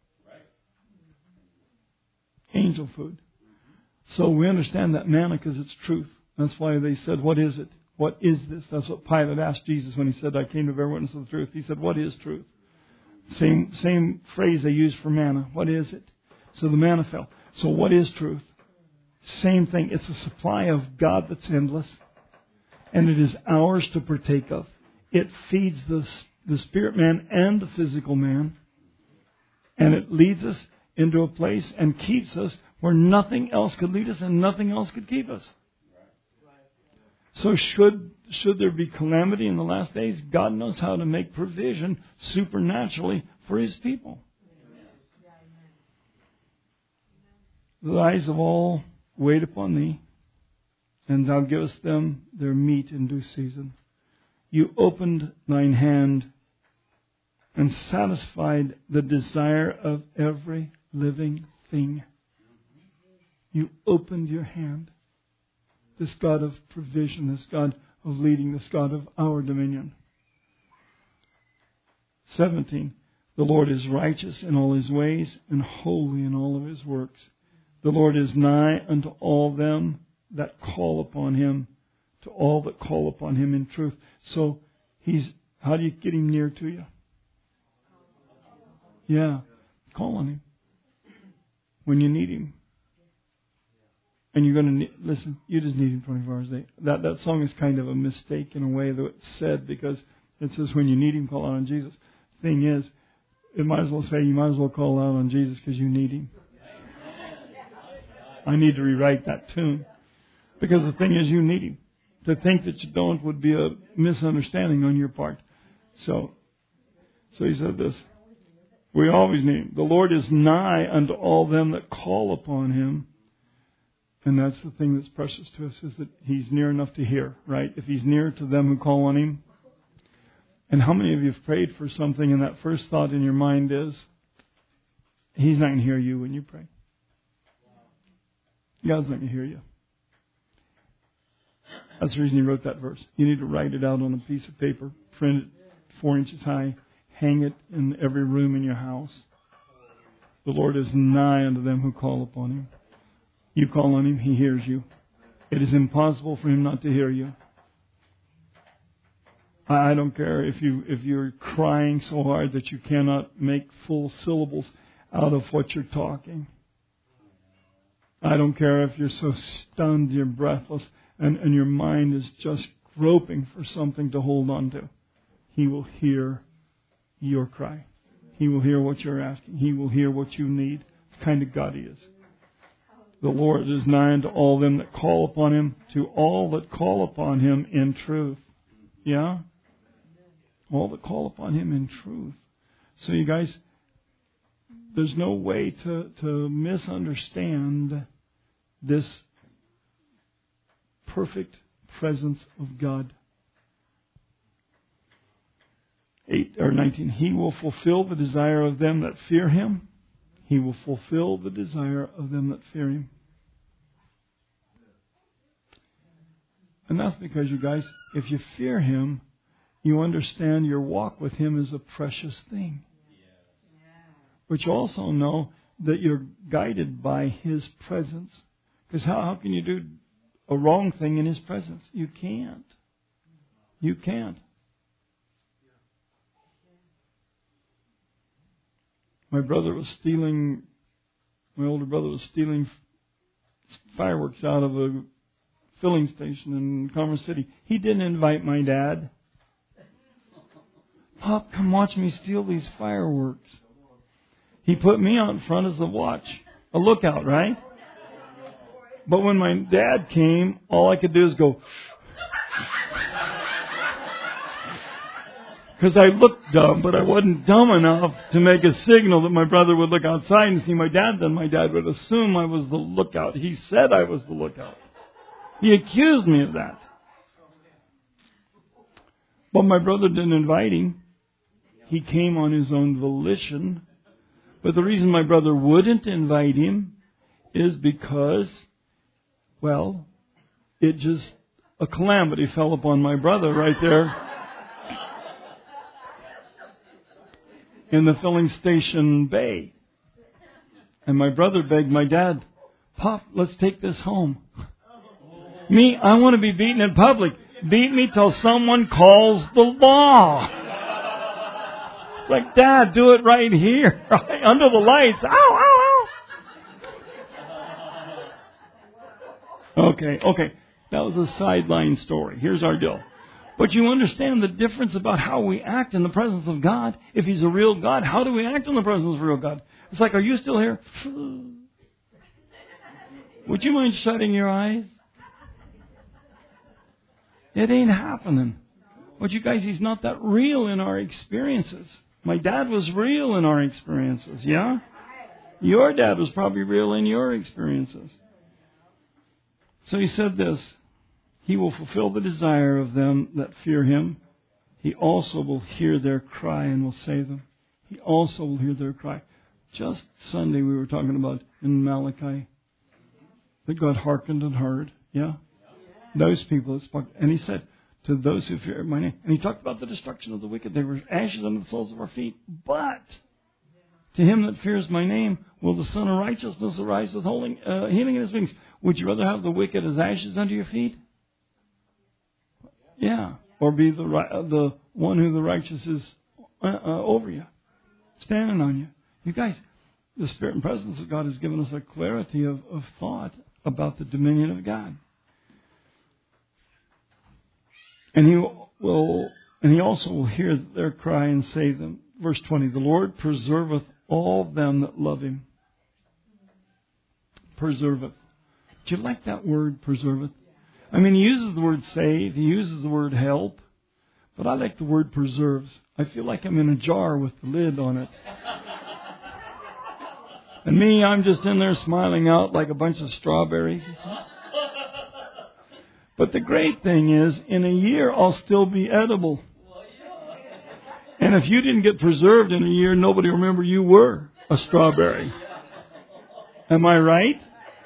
Angel food. So we understand that manna because it's truth. That's why they said, what is it? What is this? That's what Pilate asked Jesus when He said, I came to bear witness of the truth. He said, what is truth? Same phrase they used for manna. What is it? So the manna fell. So what is truth? Same thing. It's a supply of God that's endless. And it is ours to partake of. It feeds the spirit man and the physical man. And it leads us into a place and keeps us where nothing else could lead us and nothing else could keep us. So should there be calamity in the last days, God knows how to make provision supernaturally for His people. The eyes of all wait upon thee, and thou givest them their meat in due season. You opened thine hand and satisfied the desire of every living thing. You opened your hand. This God of provision, this God of leading, this God of our dominion. 17. The Lord is righteous in all His ways and holy in all of His works. The Lord is nigh unto all them that call upon Him, to all that call upon Him in truth. So how do you get Him near to you? Yeah, call on Him when you need Him. And you're going to listen, you just need Him 24 hours a day. That song is kind of a mistake in a way that it's said, because it says when you need Him, call out on Jesus. Thing is, it might as well say you might as well call out on Jesus because you need Him. I need to rewrite that tune. Because the thing is, you need Him. To think that you don't would be a misunderstanding on your part. So he said this. We always need Him. The Lord is nigh unto all them that call upon Him. And that's the thing that's precious to us, is that He's near enough to hear, right? If He's near to them who call on Him. And how many of you have prayed for something and that first thought in your mind is, He's not going to hear you when you pray. God's not going to hear you. That's the reason He wrote that verse. You need to write it out on a piece of paper, print it 4 inches high, hang it in every room in your house. The Lord is nigh unto them who call upon Him. You call on Him, He hears you. It is impossible for Him not to hear you. I don't care if you're crying so hard that you cannot make full syllables out of what you're talking. I don't care if you're so stunned you're breathless and your mind is just groping for something to hold on to. He will hear your cry. He will hear what you're asking. He will hear what you need. It's the kind of God He is. The Lord is nigh unto all them that call upon Him, to all that call upon Him in truth. Yeah? All that call upon Him in truth. So you guys, there's no way to misunderstand this perfect presence of God. 8 or 19. He will fulfill the desire of them that fear Him. He will fulfill the desire of them that fear Him. And that's because, you guys, if you fear Him, you understand your walk with Him is a precious thing. But you also know that you're guided by His presence. Because how can you do a wrong thing in His presence? You can't. You can't. My older brother was stealing fireworks out of a filling station in Commerce City. He didn't invite my dad. Pop, come watch me steal these fireworks. He put me out front as a lookout, right? But when my dad came, all I could do is go, because I looked dumb, but I wasn't dumb enough to make a signal that my brother would look outside and see my dad. Then my dad would assume I was the lookout. He said I was the lookout. He accused me of that. But my brother didn't invite him. He came on his own volition. But the reason my brother wouldn't invite him is because, well, a calamity fell upon my brother right there in the filling station bay. And my brother begged my dad, Pop, let's take this home. Me, I want to be beaten in public. Beat me till someone calls the law. It's like, Dad, do it right here, right under the lights. Ow, ow, ow. Okay. That was a sideline story. Here's our deal. But you understand the difference about how we act in the presence of God. If He's a real God, how do we act in the presence of a real God? It's like, are you still here? Would you mind shutting your eyes? It ain't happening. But you guys, He's not that real in our experiences. My dad was real in our experiences, yeah? Your dad was probably real in your experiences. So He said this, He will fulfill the desire of them that fear Him. He also will hear their cry and will save them. He also will hear their cry. Just Sunday we were talking about in Malachi that God hearkened and heard, yeah? Those people that spoke. And He said, to those who fear my name. And He talked about the destruction of the wicked. They were ashes under the soles of our feet. But to him that fears my name will the Son of Righteousness arise with healing in His wings. Would you rather have the wicked as ashes under your feet? Yeah. Or be the one who the righteous is over you, standing on you. You guys, the Spirit and presence of God has given us a clarity of thought about the dominion of God. And He also will hear their cry and save them. Verse 20, the Lord preserveth all them that love Him. Preserveth. Do you like that word, preserveth? I mean, He uses the word save, He uses the word help, but I like the word preserves. I feel like I'm in a jar with the lid on it. And me, I'm just in there smiling out like a bunch of strawberries. But the great thing is, in a year, I'll still be edible. And if you didn't get preserved in a year, nobody will remember you were a strawberry. Am I right?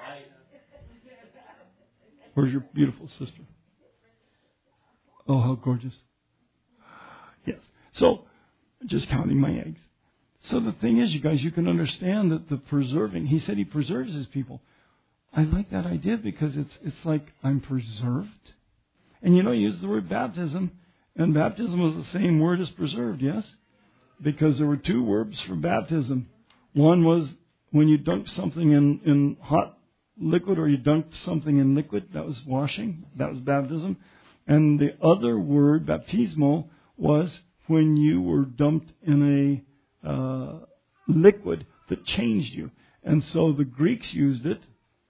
Where's your beautiful sister? Oh, how gorgeous. Yes. So, just counting my eggs. So the thing is, you guys, you can understand that the preserving, he said he preserves his people. I like that idea because it's like I'm preserved. And you know, he used the word baptism, and baptism was the same word as preserved, yes? Because there were two verbs for baptism. One was when you dunked something in hot liquid, or you dunked something in liquid, that was washing, that was baptism. And the other word, baptismo, was when you were dumped in a liquid that changed you. And so the Greeks used it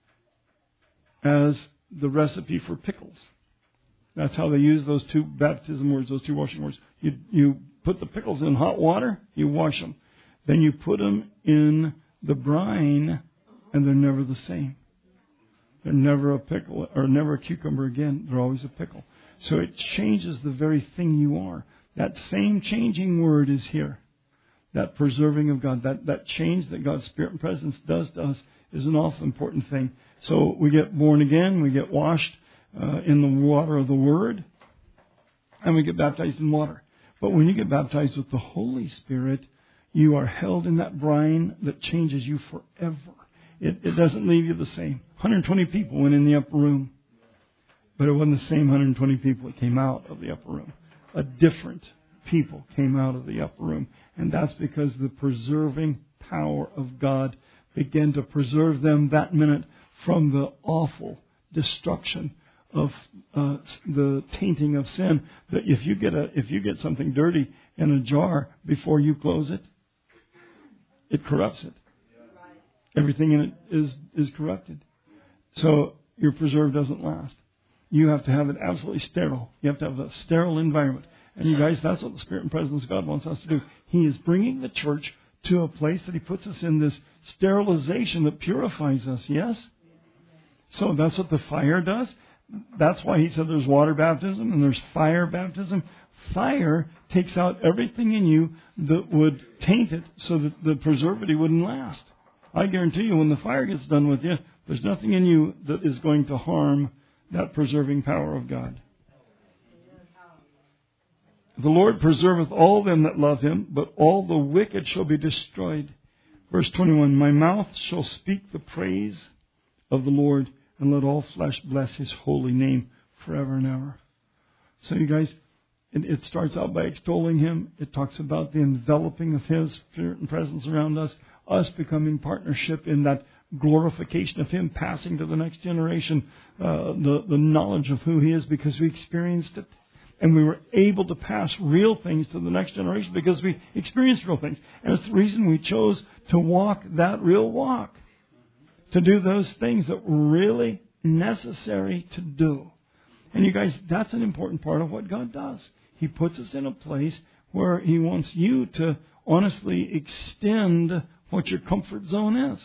as the recipe for pickles. That's how they use those two baptism words, those two washing words. You put the pickles in hot water, you wash them. Then you put them in the brine, and they're never the same. They're never a pickle, or never a cucumber again. They're always a pickle. So it changes the very thing you are. That same changing word is here. That preserving of God, that change that God's Spirit and presence does to us is an awful important thing. So we get born again, we get washed in the water of the Word, and we get baptized in water. But when you get baptized with the Holy Spirit, you are held in that brine that changes you forever. It doesn't leave you the same. 120 people went in the upper room, but it wasn't the same 120 people that came out of the upper room. A different people came out of the upper room. And that's because the preserving power of God began to preserve them that minute from the awful destruction of the tainting of sin. That if you get something dirty in a jar before you close it, it corrupts it. Everything in it is corrupted. So your preserve doesn't last. You have to have it absolutely sterile. You have to have a sterile environment. And you guys, that's what the Spirit and presence of God wants us to do. He is bringing the church to a place that He puts us in this sterilization that purifies us, yes? So that's what the fire does. That's why He said there's water baptism and there's fire baptism. Fire takes out everything in you that would taint it so that the preservative wouldn't last. I guarantee you, when the fire gets done with you, there's nothing in you that is going to harm that preserving power of God. The Lord preserveth all them that love Him, but all the wicked shall be destroyed. Verse 21, my mouth shall speak the praise of the Lord, and let all flesh bless His holy name forever and ever. So you guys, it starts out by extolling Him. It talks about the enveloping of His Spirit and presence around us becoming partnership in that glorification of Him, passing to the next generation the knowledge of who He is because we experienced it. And we were able to pass real things to the next generation because we experienced real things. And it's the reason we chose to walk that real walk. To do those things that were really necessary to do. And you guys, that's an important part of what God does. He puts us in a place where He wants you to honestly extend what your comfort zone is.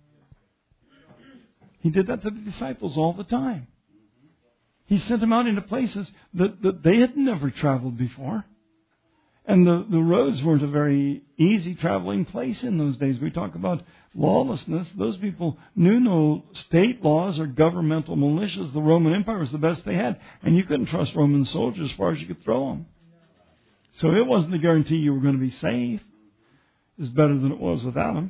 He did that to the disciples all the time. He sent them out into places that they had never traveled before. And the roads weren't a very easy traveling place in those days. We talk about lawlessness. Those people knew no state laws or governmental militias. The Roman Empire was the best they had. And you couldn't trust Roman soldiers as far as you could throw them. So it wasn't a guarantee you were going to be safe. It was better than it was without them.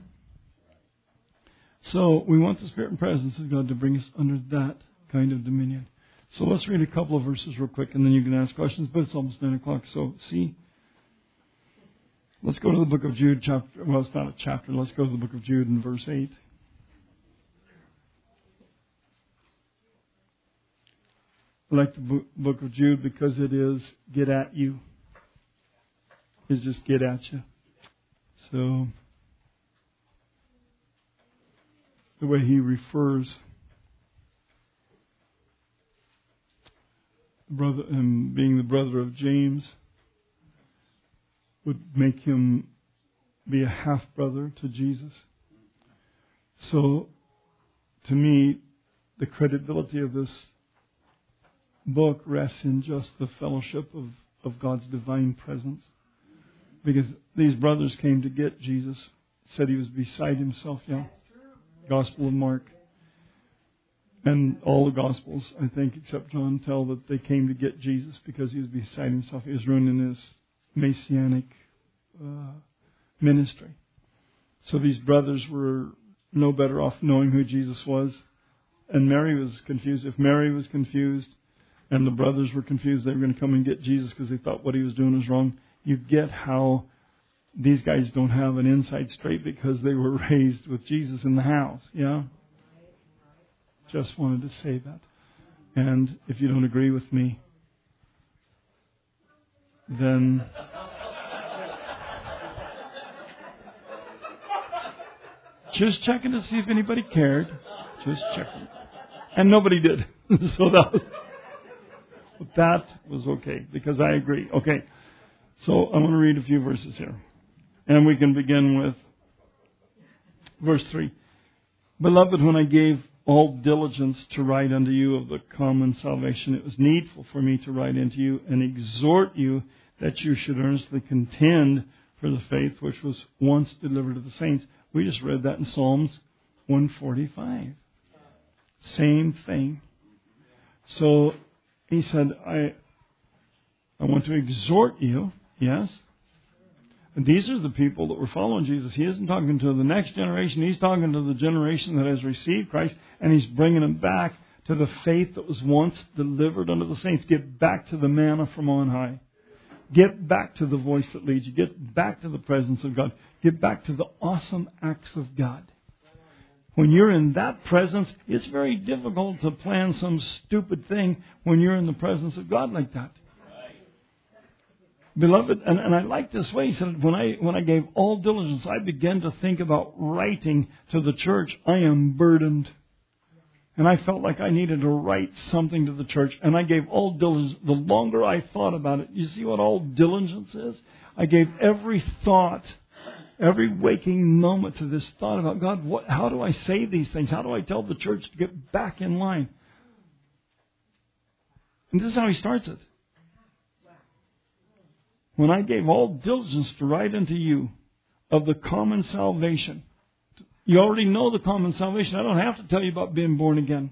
So we want the Spirit and presence of God to bring us under that kind of dominion. So let's read a couple of verses real quick, and then you can ask questions, but it's almost 9 o'clock, so see. Let's go to the book of Jude, well, it's not a chapter. Let's go to the book of Jude in verse 8. I like the book of Jude because it is get at you. It's just get at you. So, the way he refers brother, and being the brother of James would make him be a half-brother to Jesus. So, to me, the credibility of this book rests in just the fellowship of God's divine presence. Because these brothers came to get Jesus, said he was beside himself, Gospel of Mark. And all the Gospels, I think, except John, tell that they came to get Jesus because he was beside himself. He was ruining his messianic ministry. So these brothers were no better off knowing who Jesus was. And Mary was confused. If Mary was confused and the brothers were confused, they were going to come and get Jesus because they thought what he was doing was wrong. You get how these guys don't have an inside straight because they were raised with Jesus in the house. Yeah? Just wanted to say that. And if you don't agree with me, then just checking to see if anybody cared. Just checking. And nobody did. So that was okay because I agree. Okay. So I want to read a few verses here. And we can begin with verse 3. Beloved, when I gave all diligence to write unto you of the common salvation, it was needful for me to write unto you and exhort you that you should earnestly contend for the faith which was once delivered to the saints. We just read that in Psalms 145. Same thing. So he said, I want to exhort you, yes? And these are the people that were following Jesus. He isn't talking to the next generation. He's talking to the generation that has received Christ, and he's bringing them back to the faith that was once delivered unto the saints. Get back to the manna from on high. Get back to the voice that leads you. Get back to the presence of God. Get back to the awesome acts of God. When you're in that presence, it's very difficult to plan some stupid thing when you're in the presence of God like that. Beloved, and I like this way, he said, when I gave all diligence, I began to think about writing to the church. I am burdened. And I felt like I needed to write something to the church. And I gave all diligence. The longer I thought about it, you see what all diligence is? I gave every thought, every waking moment to this thought about, God, how do I say these things? How do I tell the church to get back in line? And this is how he starts it. When I gave all diligence to write unto you of the common salvation. You already know the common salvation. I don't have to tell you about being born again.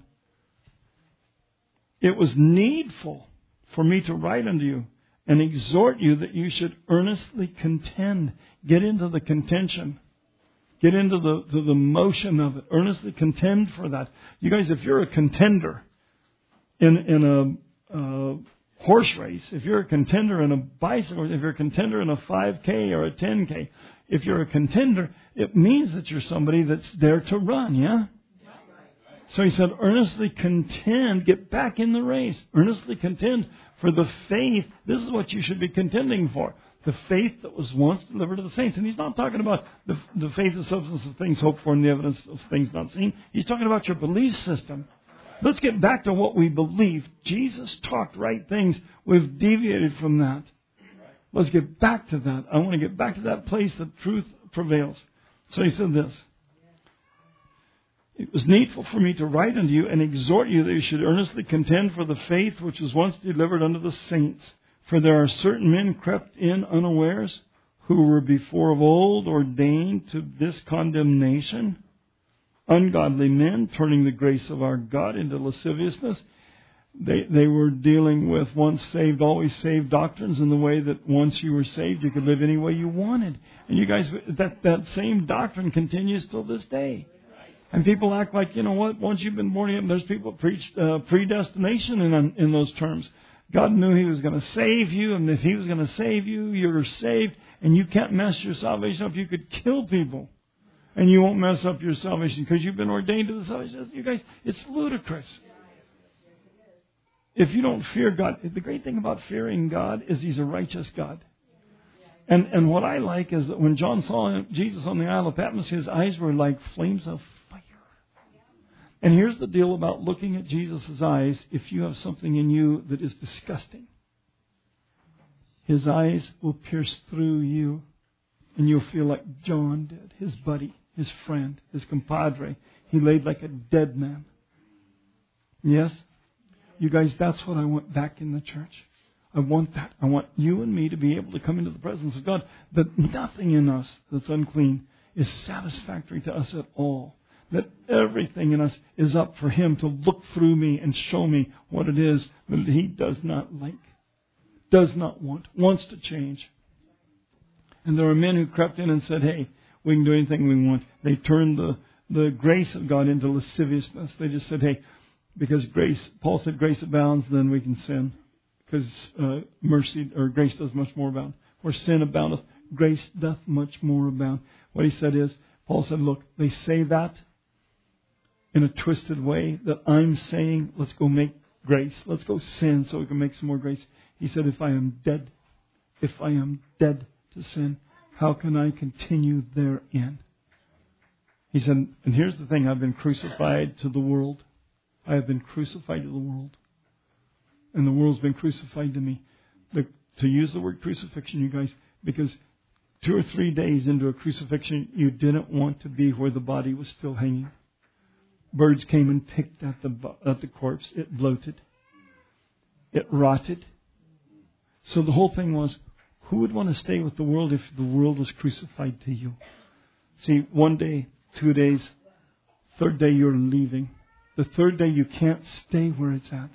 It was needful for me to write unto you and exhort you that you should earnestly contend. Get into the contention. Get into the motion of it. Earnestly contend for that. You guys, if you're a contender in a horse race, if you're a contender in a bicycle, if you're a contender in a 5K or a 10K, if you're a contender, it means that you're somebody that's there to run, yeah? So he said, earnestly contend, get back in the race. Earnestly contend for the faith. This is what you should be contending for. The faith that was once delivered to the saints. And he's not talking about the faith, the substance of things hoped for and the evidence of things not seen. He's talking about your belief system. Let's get back to what we believe. Jesus talked right things. We've deviated from that. Let's get back to that. I want to get back to that place that truth prevails. So he said this. It was needful for me to write unto you and exhort you that you should earnestly contend for the faith which was once delivered unto the saints. For there are certain men crept in unawares, who were before of old ordained to this condemnation. Ungodly men, turning the grace of our God into lasciviousness. They were dealing with once saved, always saved doctrines in the way that once you were saved, you could live any way you wanted. And you guys, that same doctrine continues till this day. And people act like, you know what, once you've been born again, there's people that preach predestination in those terms. God knew He was going to save you, and if He was going to save you, you're saved, and you can't mess your salvation up. You could kill people, and you won't mess up your salvation because you've been ordained to the salvation. You guys, it's ludicrous. If you don't fear God, the great thing about fearing God is He's a righteous God. And what I like is that when John saw Jesus on the Isle of Patmos, his eyes were like flames of fire. And here's the deal about looking at Jesus' eyes. If you have something in you that is disgusting, His eyes will pierce through you, and you'll feel like John did, his buddy. his friend, his compadre. He laid like a dead man. Yes? You guys, that's what I want back in the church. I want that. I want you and me to be able to come into the presence of God. That nothing in us that's unclean is satisfactory to us at all. That everything in us is up for Him to look through me and show me what it is that He does not like, does not want, wants to change. And there are men who crept in and said, hey, we can do anything we want. They turned the grace of God into lasciviousness. They just said, hey, because Paul said grace abounds, then we can sin. Because mercy or grace does much more abound. Where sin aboundeth, grace doth much more abound. What he said is, Paul said, look, they say that in a twisted way, that I'm saying, let's go make grace. Let's go sin so we can make some more grace. He said, if I am dead to sin, how can I continue therein? He said, and here's the thing, I've been crucified to the world. I have been crucified to the world. And the world's been crucified to me. To use the word crucifixion, you guys, because 2 or 3 days into a crucifixion, you didn't want to be where the body was still hanging. Birds came and picked at the corpse. It bloated. It rotted. So the whole thing was, who would want to stay with the world if the world was crucified to you? See, 1 day, 2 days, 3rd day you're leaving. The 3rd day you can't stay where it's at.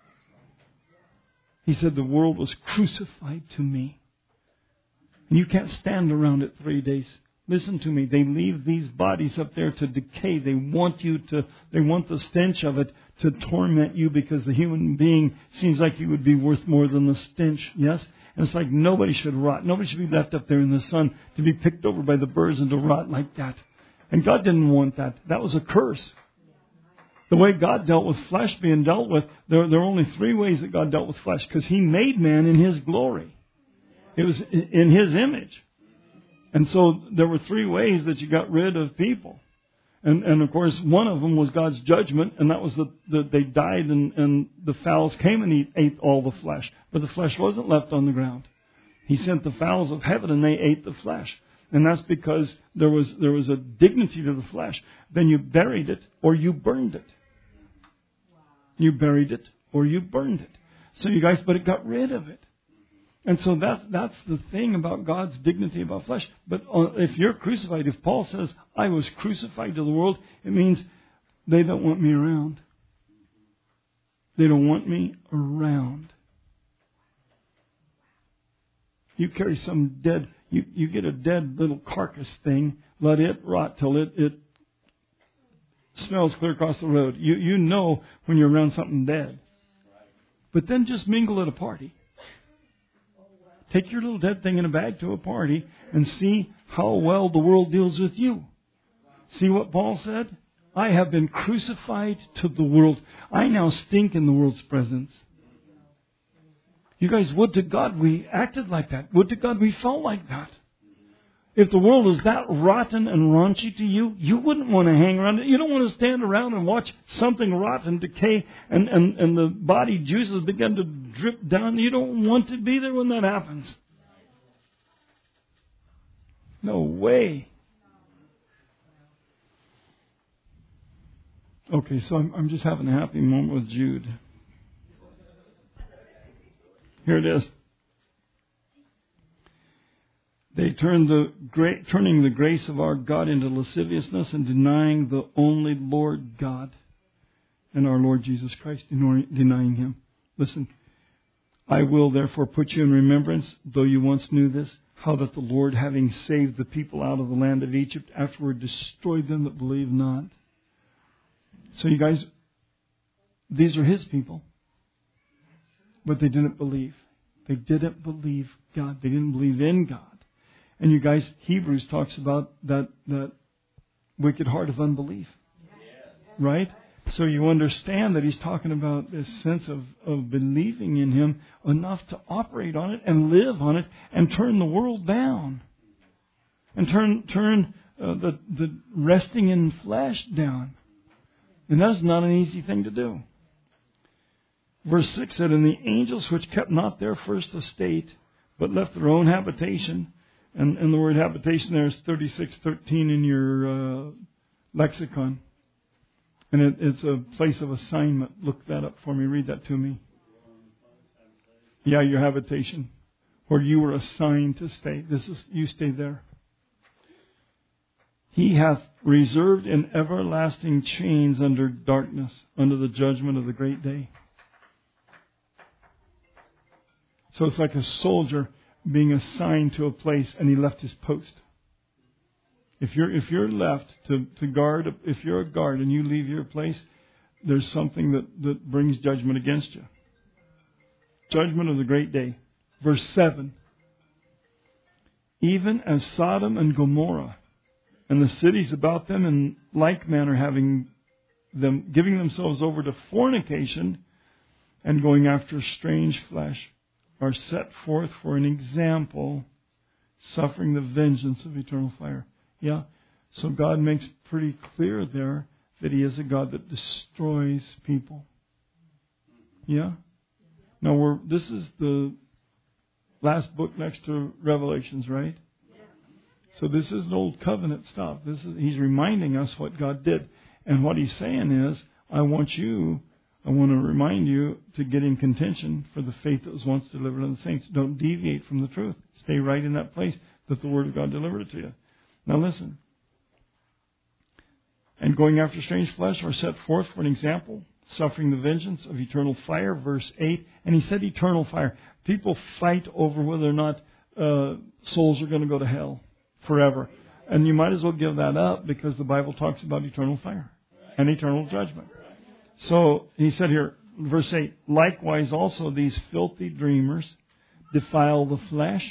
He said the world was crucified to me. And you can't stand around it 3 days. Listen to me. They leave these bodies up there to decay. They want the stench of it to torment you because the human being seems like you would be worth more than the stench. Yes? And it's like nobody should rot. Nobody should be left up there in the sun to be picked over by the birds and to rot like that. And God didn't want that. That was a curse. The way God dealt with flesh being dealt with, there are only 3 ways that God dealt with flesh, because He made man in His glory. It was in His image. And so there were 3 ways that you got rid of people. And of course, one of them was God's judgment, and that was that they died and the fowls came and ate all the flesh. But the flesh wasn't left on the ground. He sent the fowls of heaven and they ate the flesh. And that's because there was a dignity to the flesh. Then you buried it or you burned it. You buried it or you burned it. So you guys, but it got rid of it. And so that's the thing about God's dignity about flesh. But if you're crucified, if Paul says, I was crucified to the world, it means they don't want me around. They don't want me around. You carry some dead, you get a dead little carcass thing, let it rot till it smells clear across the road. You know when you're around something dead. But then just mingle at a party. Take your little dead thing in a bag to a party and see how well the world deals with you. See what Paul said? I have been crucified to the world. I now stink in the world's presence. You guys, would to God we acted like that. Would to God we felt like that. If the world was that rotten and raunchy to you, you wouldn't want to hang around it. You don't want to stand around and watch something rot and decay and the body juices begin to drip down. You don't want to be there when that happens. No way. Okay, so I'm just having a happy moment with Jude. Here it is. They turning the grace of our God into lasciviousness and denying the only Lord God and our Lord Jesus Christ, denying Him. Listen, I will therefore put you in remembrance, though you once knew this, how that the Lord, having saved the people out of the land of Egypt, afterward destroyed them that believe not. So you guys, these are His people. But they didn't believe. They didn't believe God. They didn't believe in God. And you guys, Hebrews talks about that wicked heart of unbelief. Right? So you understand that he's talking about this sense of believing in Him enough to operate on it and live on it and turn the world down. And turn the resting in flesh down. And that's not an easy thing to do. Verse 6 said, and the angels which kept not their first estate, but left their own habitation, And the word habitation there is 3613 in your lexicon. And it's a place of assignment. Look that up for me. Read that to me. Yeah, your habitation. Where you were assigned to stay. You stay there. He hath reserved in everlasting chains under darkness, under the judgment of the great day. So it's like a soldier being assigned to a place and he left his post. If you're left to guard, if you're a guard and you leave your place, there's something that brings judgment against you. Judgment of the great day. Verse 7. Even as Sodom and Gomorrah and the cities about them in like manner giving themselves over to fornication and going after strange flesh are set forth for an example, suffering the vengeance of eternal fire. Yeah? So God makes pretty clear there that He is a God that destroys people. Yeah? Now this is the last book next to Revelations, right? So this isn't Old Covenant stuff. He's reminding us what God did. And what He's saying is, I want to remind you to get in contention for the faith that was once delivered unto the saints. Don't deviate from the truth. Stay right in that place that the Word of God delivered it to you. Now listen. And going after strange flesh are set forth for an example, suffering the vengeance of eternal fire, verse 8. And he said eternal fire. People fight over whether or not souls are going to go to hell forever. And you might as well give that up because the Bible talks about eternal fire and eternal judgment. So he said here, verse 8, likewise also these filthy dreamers defile the flesh,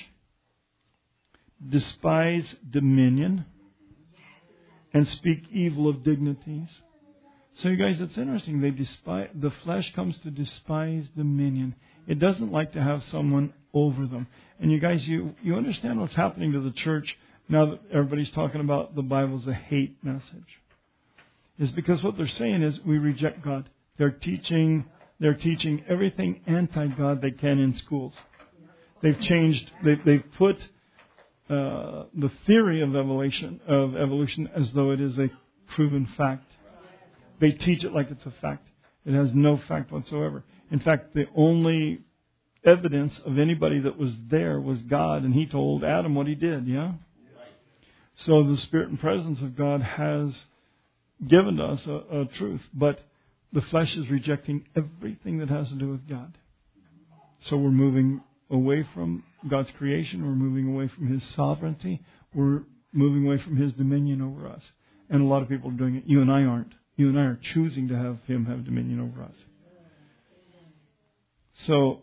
despise dominion, and speak evil of dignities. So you guys, it's interesting. The flesh comes to despise dominion. It doesn't like to have someone over them. And you guys, you understand what's happening to the church now that everybody's talking about the Bible's a hate message. Is because what they're saying is we reject God. They're teaching everything anti-God they can in schools. They've put the theory of evolution as though it is a proven fact. They teach it like it's a fact. It has no fact whatsoever. In fact, the only evidence of anybody that was there was God, and He told Adam what He did, yeah? So the Spirit and presence of God has given us a truth, but the flesh is rejecting everything that has to do with God. So we're moving away from God's creation. We're moving away from His sovereignty. We're moving away from His dominion over us. And a lot of people are doing it. You and I aren't. You and I are choosing to have Him have dominion over us. So,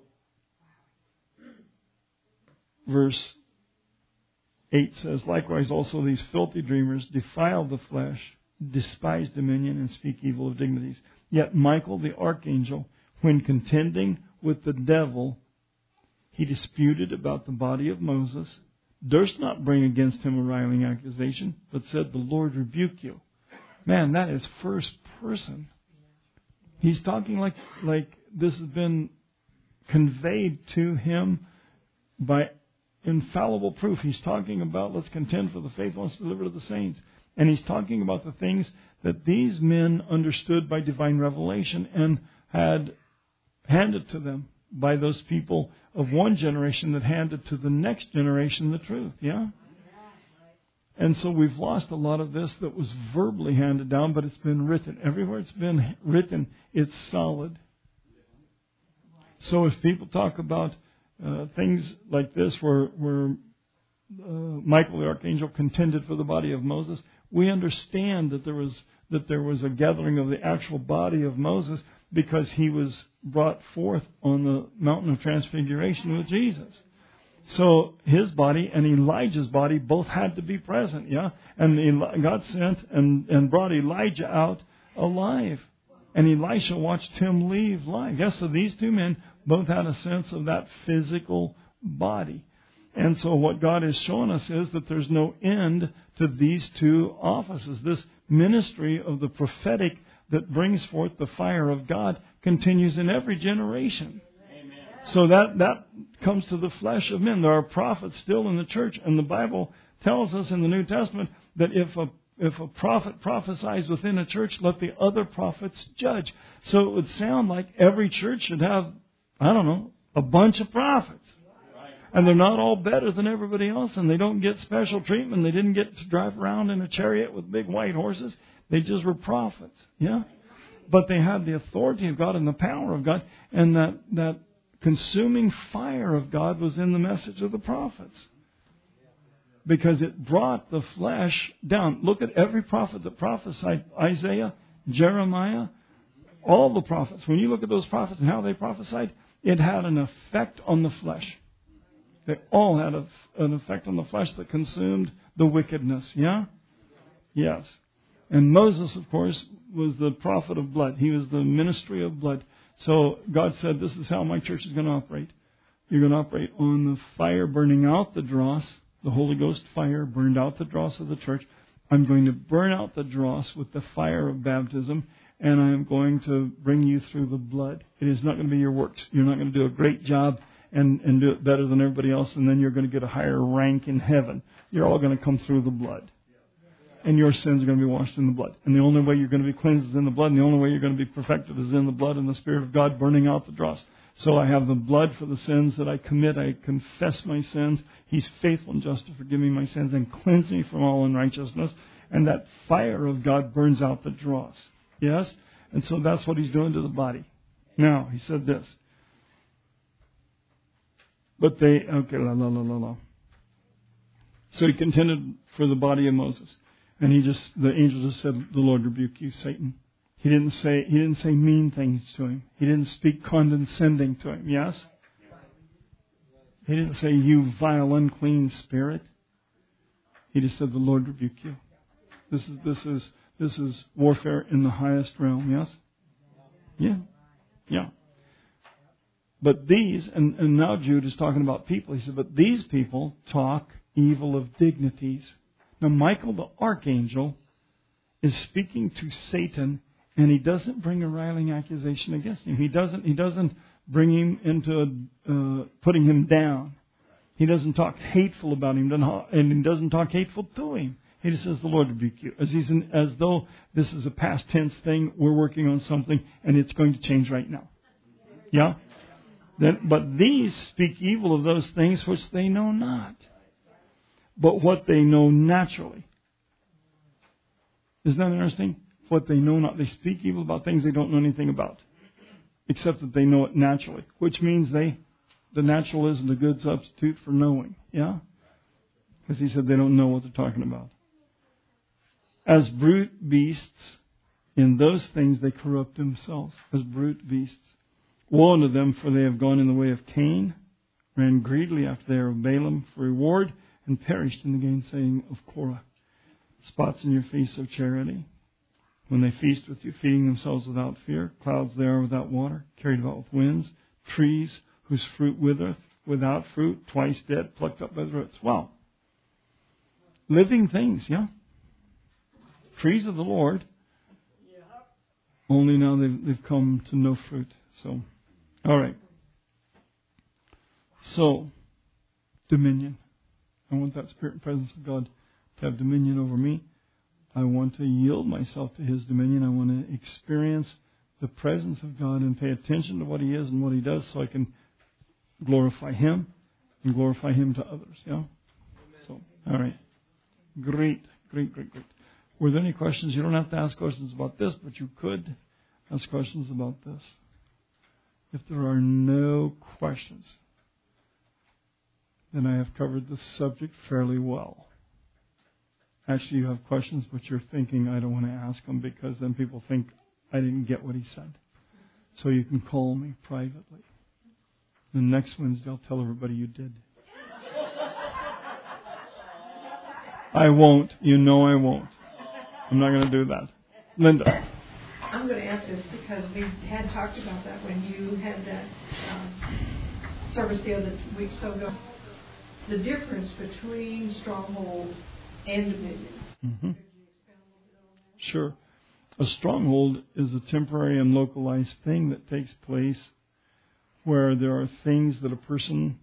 verse 8 says, likewise also these filthy dreamers defile the flesh, despise dominion, and speak evil of dignities. Yet Michael the archangel, when contending with the devil, he disputed about the body of Moses, durst not bring against him a riling accusation, but said, the Lord rebuke you. Man, that is first person. He's talking like this has been conveyed to him by infallible proof. He's talking about let's contend for the faith once delivered to the saints. And he's talking about the things that these men understood by divine revelation and had handed to them by those people of one generation that handed to the next generation the truth. Yeah? And so we've lost a lot of this that was verbally handed down, but it's been written. Everywhere it's been written, it's solid. So if people talk about things like this where Michael the archangel contended for the body of Moses, we understand that there was a gathering of the actual body of Moses because he was brought forth on the mountain of transfiguration with Jesus. So his body and Elijah's body both had to be present, yeah? And God sent and brought Elijah out alive. And Elisha watched him leave live. Yes, so these two men both had a sense of that physical body. And so what God is showing us is that there's no end to these two offices. This ministry of the prophetic that brings forth the fire of God continues in every generation. Amen. So that comes to the flesh of men. There are prophets still in the church, and the Bible tells us in the New Testament that if a prophet prophesies within a church, let the other prophets judge. So it would sound like every church should have, a bunch of prophets. And they're not all better than everybody else, and they don't get special treatment. They didn't get to drive around in a chariot with big white horses. They just were prophets. Yeah? But they had the authority of God and the power of God, and that consuming fire of God was in the message of the prophets. Because it brought the flesh down. Look at every prophet that prophesied. Isaiah, Jeremiah, all the prophets. When you look at those prophets and how they prophesied, it had an effect on the flesh. They all had an effect on the flesh that consumed the wickedness. Yeah? Yes. And Moses, of course, was the prophet of blood. He was the ministry of blood. So God said, this is how my church is going to operate. You're going to operate on the fire burning out the dross. The Holy Ghost fire burned out the dross of the church. I'm going to burn out the dross with the fire of baptism, and I am going to bring you through the blood. It is not going to be your works. You're not going to do a great job and do it better than everybody else, and then you're going to get a higher rank in heaven. You're all going to come through the blood. And your sins are going to be washed in the blood. And the only way you're going to be cleansed is in the blood, and the only way you're going to be perfected is in the blood and the Spirit of God burning out the dross. So I have the blood for the sins that I commit. I confess my sins. He's faithful and just to forgive me my sins and cleanse me from all unrighteousness. And that fire of God burns out the dross. Yes? And so that's what He's doing to the body. Now, He said this. But they, So He contended for the body of Moses. And the angel just said, the Lord rebuke you, Satan. He didn't say mean things to him. He didn't speak condescending to him. Yes? He didn't say, you vile, unclean spirit. He just said, the Lord rebuke you. This is warfare in the highest realm. Yes? Yeah. But these, and now Jude is talking about people. He said, but these people talk evil of dignities. Now Michael the archangel is speaking to Satan, and he doesn't bring a riling accusation against him. He doesn't bring him into putting him down. He doesn't talk hateful about him, and he doesn't talk hateful to him. He just says, the Lord rebuke you. As though this is a past tense thing, we're working on something, and it's going to change right now. Yeah? But these speak evil of those things which they know not, but what they know naturally. Isn't that interesting? What they know not. They speak evil about things they don't know anything about, except that they know it naturally, which means the natural isn't a good substitute for knowing. Yeah? Because he said they don't know what they're talking about. As brute beasts, in those things they corrupt themselves, as brute beasts. Woe unto them, for they have gone in the way of Cain, ran greedily after they are of Balaam for reward, and perished in the gainsaying of Korah. Spots in your feasts of charity. When they feast with you, feeding themselves without fear. Clouds they are without water, carried about with winds. Trees whose fruit withereth, without fruit, twice dead, plucked up by the roots. Wow. Living things, yeah. Trees of the Lord. Only now they've come to no fruit. So, all right. So, dominion. I want that Spirit and presence of God to have dominion over me. I want to yield myself to His dominion. I want to experience the presence of God and pay attention to what He is and what He does so I can glorify Him and glorify Him to others. Yeah? So, all right. Great. Were there any questions? You don't have to ask questions about this, but you could ask questions about this. If there are no questions, then I have covered the subject fairly well. Actually, you have questions, but you're thinking, I don't want to ask them because then people think I didn't get what he said. So you can call me privately. And next Wednesday, I'll tell everybody you did. I won't. You know I won't. I'm not going to do that. Linda. I'm going to ask this because we had talked about that when you had that service the other week so ago. The difference between stronghold and dominion. Mm-hmm. Sure. A stronghold is a temporary and localized thing that takes place where there are things that a person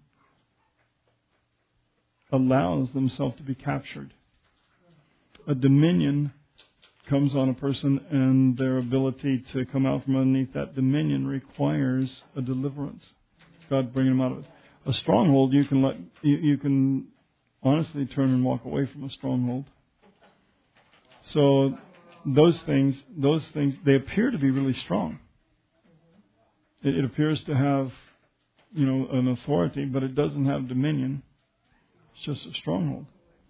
allows themselves to be captured. A dominion comes on a person, and their ability to come out from underneath that dominion requires a deliverance. God bringing them out of it. A stronghold, you can honestly turn and walk away from a stronghold. So those things, they appear to be really strong. It appears to have, an authority, but it doesn't have dominion. It's just a stronghold.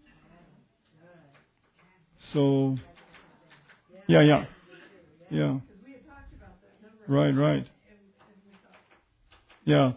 So, yeah. Right. Yeah.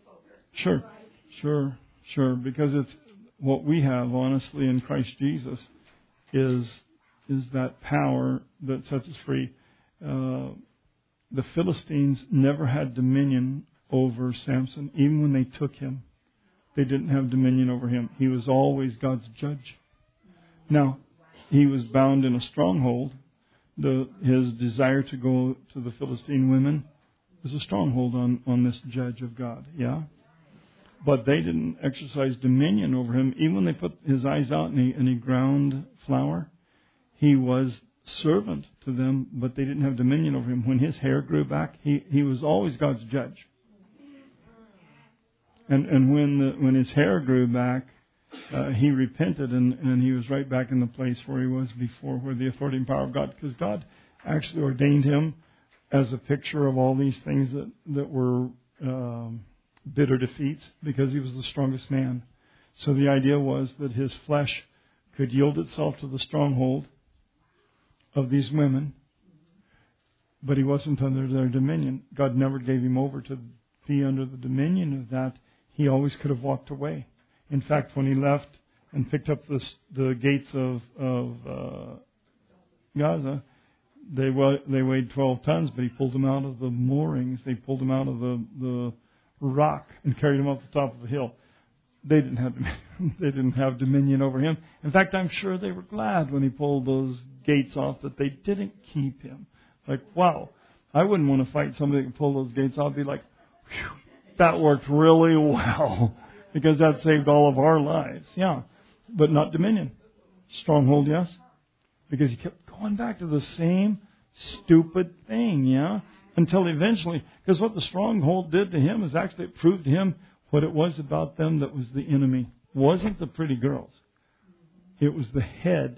Sure. Because it's what we have, honestly, in Christ Jesus is that power that sets us free. The Philistines never had dominion over Samson. Even when they took him, they didn't have dominion over him. He was always God's judge. Now, he was bound in a stronghold. His desire to go to the Philistine women was a stronghold on this judge of God. Yeah? But they didn't exercise dominion over him. Even when they put his eyes out and he ground flour, he was servant to them, but they didn't have dominion over him. When his hair grew back, he was always God's judge. And when his hair grew back, he repented, and he was right back in the place where he was before, where the authority and power of God, because God actually ordained him as a picture of all these things that were bitter defeats, because he was the strongest man. So the idea was that his flesh could yield itself to the stronghold of these women, but he wasn't under their dominion. God never gave him over to be under the dominion of that. He always could have walked away. In fact, when he left and picked up the gates of Gaza, they weighed 12 tons, but he pulled them out of the moorings. They pulled them out of the rock and carried them up the top of the hill. They didn't have dominion over him. In fact, I'm sure they were glad when he pulled those gates off that they didn't keep him. Like, wow, I wouldn't want to fight somebody that could pull those gates off. I'd be like, whew, that worked really well, because that saved all of our lives. Yeah, but not dominion. Stronghold, yes, because he kept going back to the same stupid thing, yeah, until eventually, because what the stronghold did to him is actually it proved to him what it was about them that was the enemy. It wasn't the pretty girls. It was the head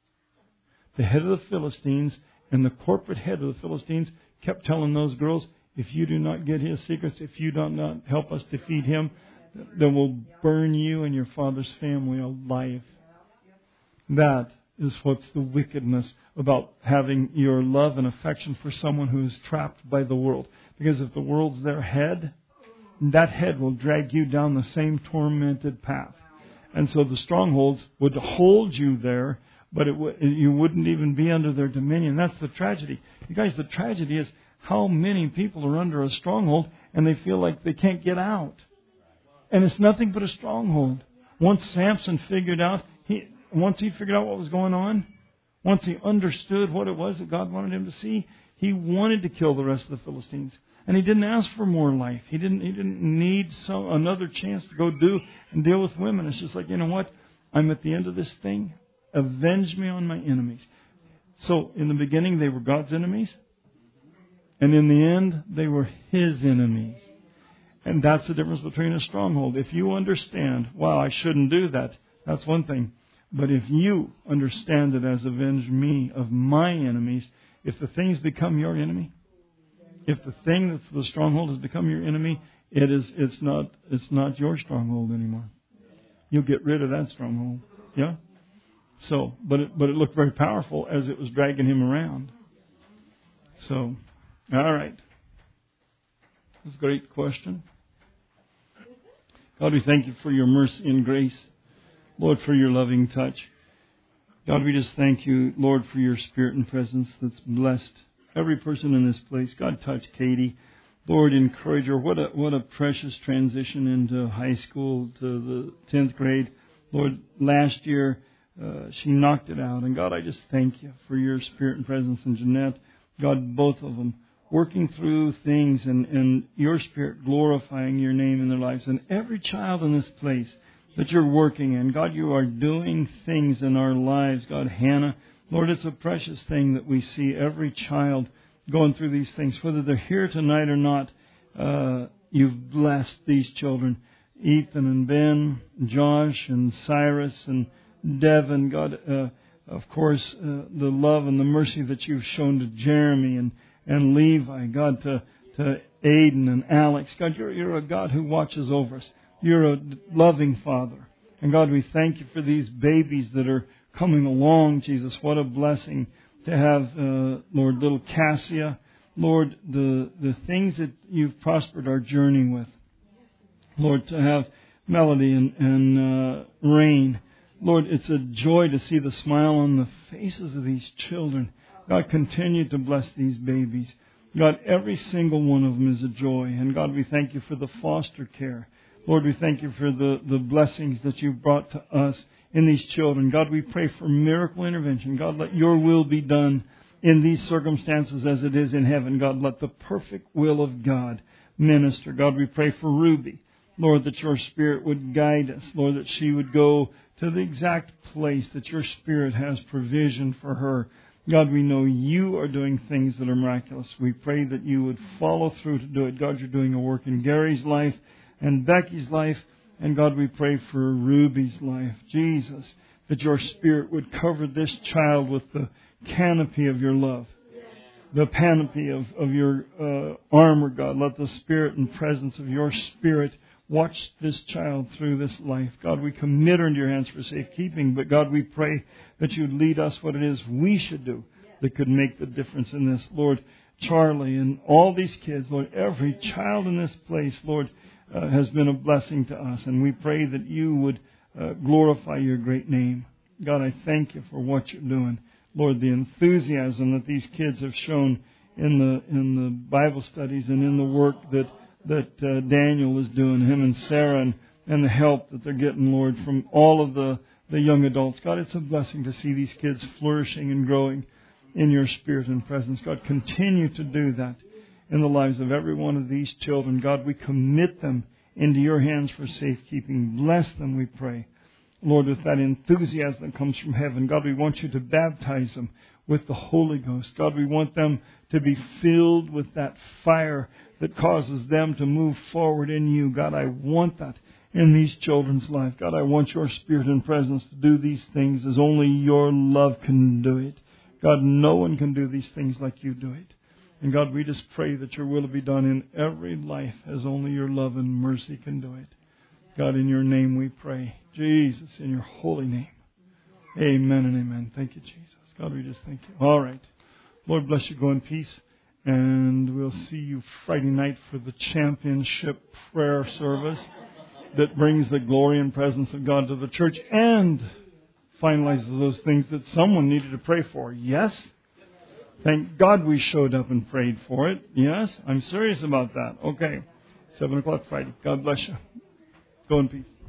of the Philistines, and the corporate head of the Philistines kept telling those girls, if you do not get his secrets, if you do not help us defeat him, then we'll burn you and your father's family alive. That is what's the wickedness about having your love and affection for someone who is trapped by the world. Because if the world's their head, that head will drag you down the same tormented path. And so the strongholds would hold you there, but you wouldn't even be under their dominion. That's the tragedy. You guys, the tragedy is how many people are under a stronghold and they feel like they can't get out. And it's nothing but a stronghold. Once Samson figured out, once he figured out what was going on, once he understood what it was that God wanted him to see, he wanted to kill the rest of the Philistines. And he didn't ask for more life. He didn't need another chance to go do and deal with women. It's just like, you know what? I'm at the end of this thing. Avenge me on my enemies. So in the beginning, they were God's enemies. And in the end, they were His enemies. And that's the difference between a stronghold. If you understand, wow, I shouldn't do that, that's one thing. But if you understand it as avenge me of my enemies, if the thing's become your enemy, if the thing that's the stronghold has become your enemy, it's not your stronghold anymore. You'll get rid of that stronghold. Yeah? So, but it looked very powerful as it was dragging him around. So, all right. That's a great question. God, we thank you for your mercy and grace. Lord, for your loving touch. God, we just thank you, Lord, for your spirit and presence that's blessed every person in this place. God, touch Katie. Lord, encourage her. What a precious transition into high school to the 10th grade. Lord, last year she knocked it out. And God, I just thank you for your spirit and presence in Jeanette. God, both of them working through things and your Spirit glorifying your name in their lives. And every child in this place that you're working in, God, you are doing things in our lives. God, Hannah, Lord, it's a precious thing that we see every child going through these things. Whether they're here tonight or not, you've blessed these children. Ethan and Ben, Josh and Cyrus and Devin, God, of course, the love and the mercy that you've shown to Jeremy and Levi, God, to Aiden and Alex. God, you're a God who watches over us. You're a loving Father. And God, we thank you for these babies that are coming along, Jesus. What a blessing to have, Lord, little Cassia. Lord, the things that you've prospered our journey with. Lord, to have Melody and Rain. Lord, it's a joy to see the smile on the faces of these children. God, continue to bless these babies. God, every single one of them is a joy. And God, we thank you for the foster care. Lord, we thank you for the blessings that you've brought to us in these children. God, we pray for miracle intervention. God, let your will be done in these circumstances as it is in heaven. God, let the perfect will of God minister. God, we pray for Ruby. Lord, that your Spirit would guide us. Lord, that she would go to the exact place that your Spirit has provision for her. God, we know you are doing things that are miraculous. We pray that you would follow through to do it. God, you're doing a work in Gary's life and Becky's life. And God, we pray for Ruby's life. Jesus, that your Spirit would cover this child with the canopy of your love. The canopy of your armor, God. Let the Spirit and presence of your Spirit watch this child through this life. God, we commit her into your hands for safekeeping. But God, we pray that you'd lead us what it is we should do that could make the difference in this. Lord, Charlie and all these kids, Lord, every child in this place, Lord, has been a blessing to us. And we pray that you would glorify your great name. God, I thank you for what you're doing. Lord, the enthusiasm that these kids have shown in the Bible studies and in the work that Daniel is doing, him and Sarah, and the help that they're getting, Lord, from all of the young adults. God, it's a blessing to see these kids flourishing and growing in your Spirit and presence. God, continue to do that in the lives of every one of these children. God, we commit them into your hands for safekeeping. Bless them, we pray. Lord, with that enthusiasm that comes from heaven, God, we want you to baptize them with the Holy Ghost. God, we want them to be filled with that fire that causes them to move forward in you. God, I want that in these children's life. God, I want your Spirit and presence to do these things as only your love can do it. God, no one can do these things like you do it. And God, we just pray that your will be done in every life as only your love and mercy can do it. God, in your name we pray. Jesus, in your holy name. Amen and amen. Thank you, Jesus. God, we just thank you. All right. Lord bless you. Go in peace. And we'll see you Friday night for the championship prayer service that brings the glory and presence of God to the church and finalizes those things that someone needed to pray for. Yes? Thank God we showed up and prayed for it. Yes? I'm serious about that. Okay. 7 o'clock Friday. God bless you. Go in peace.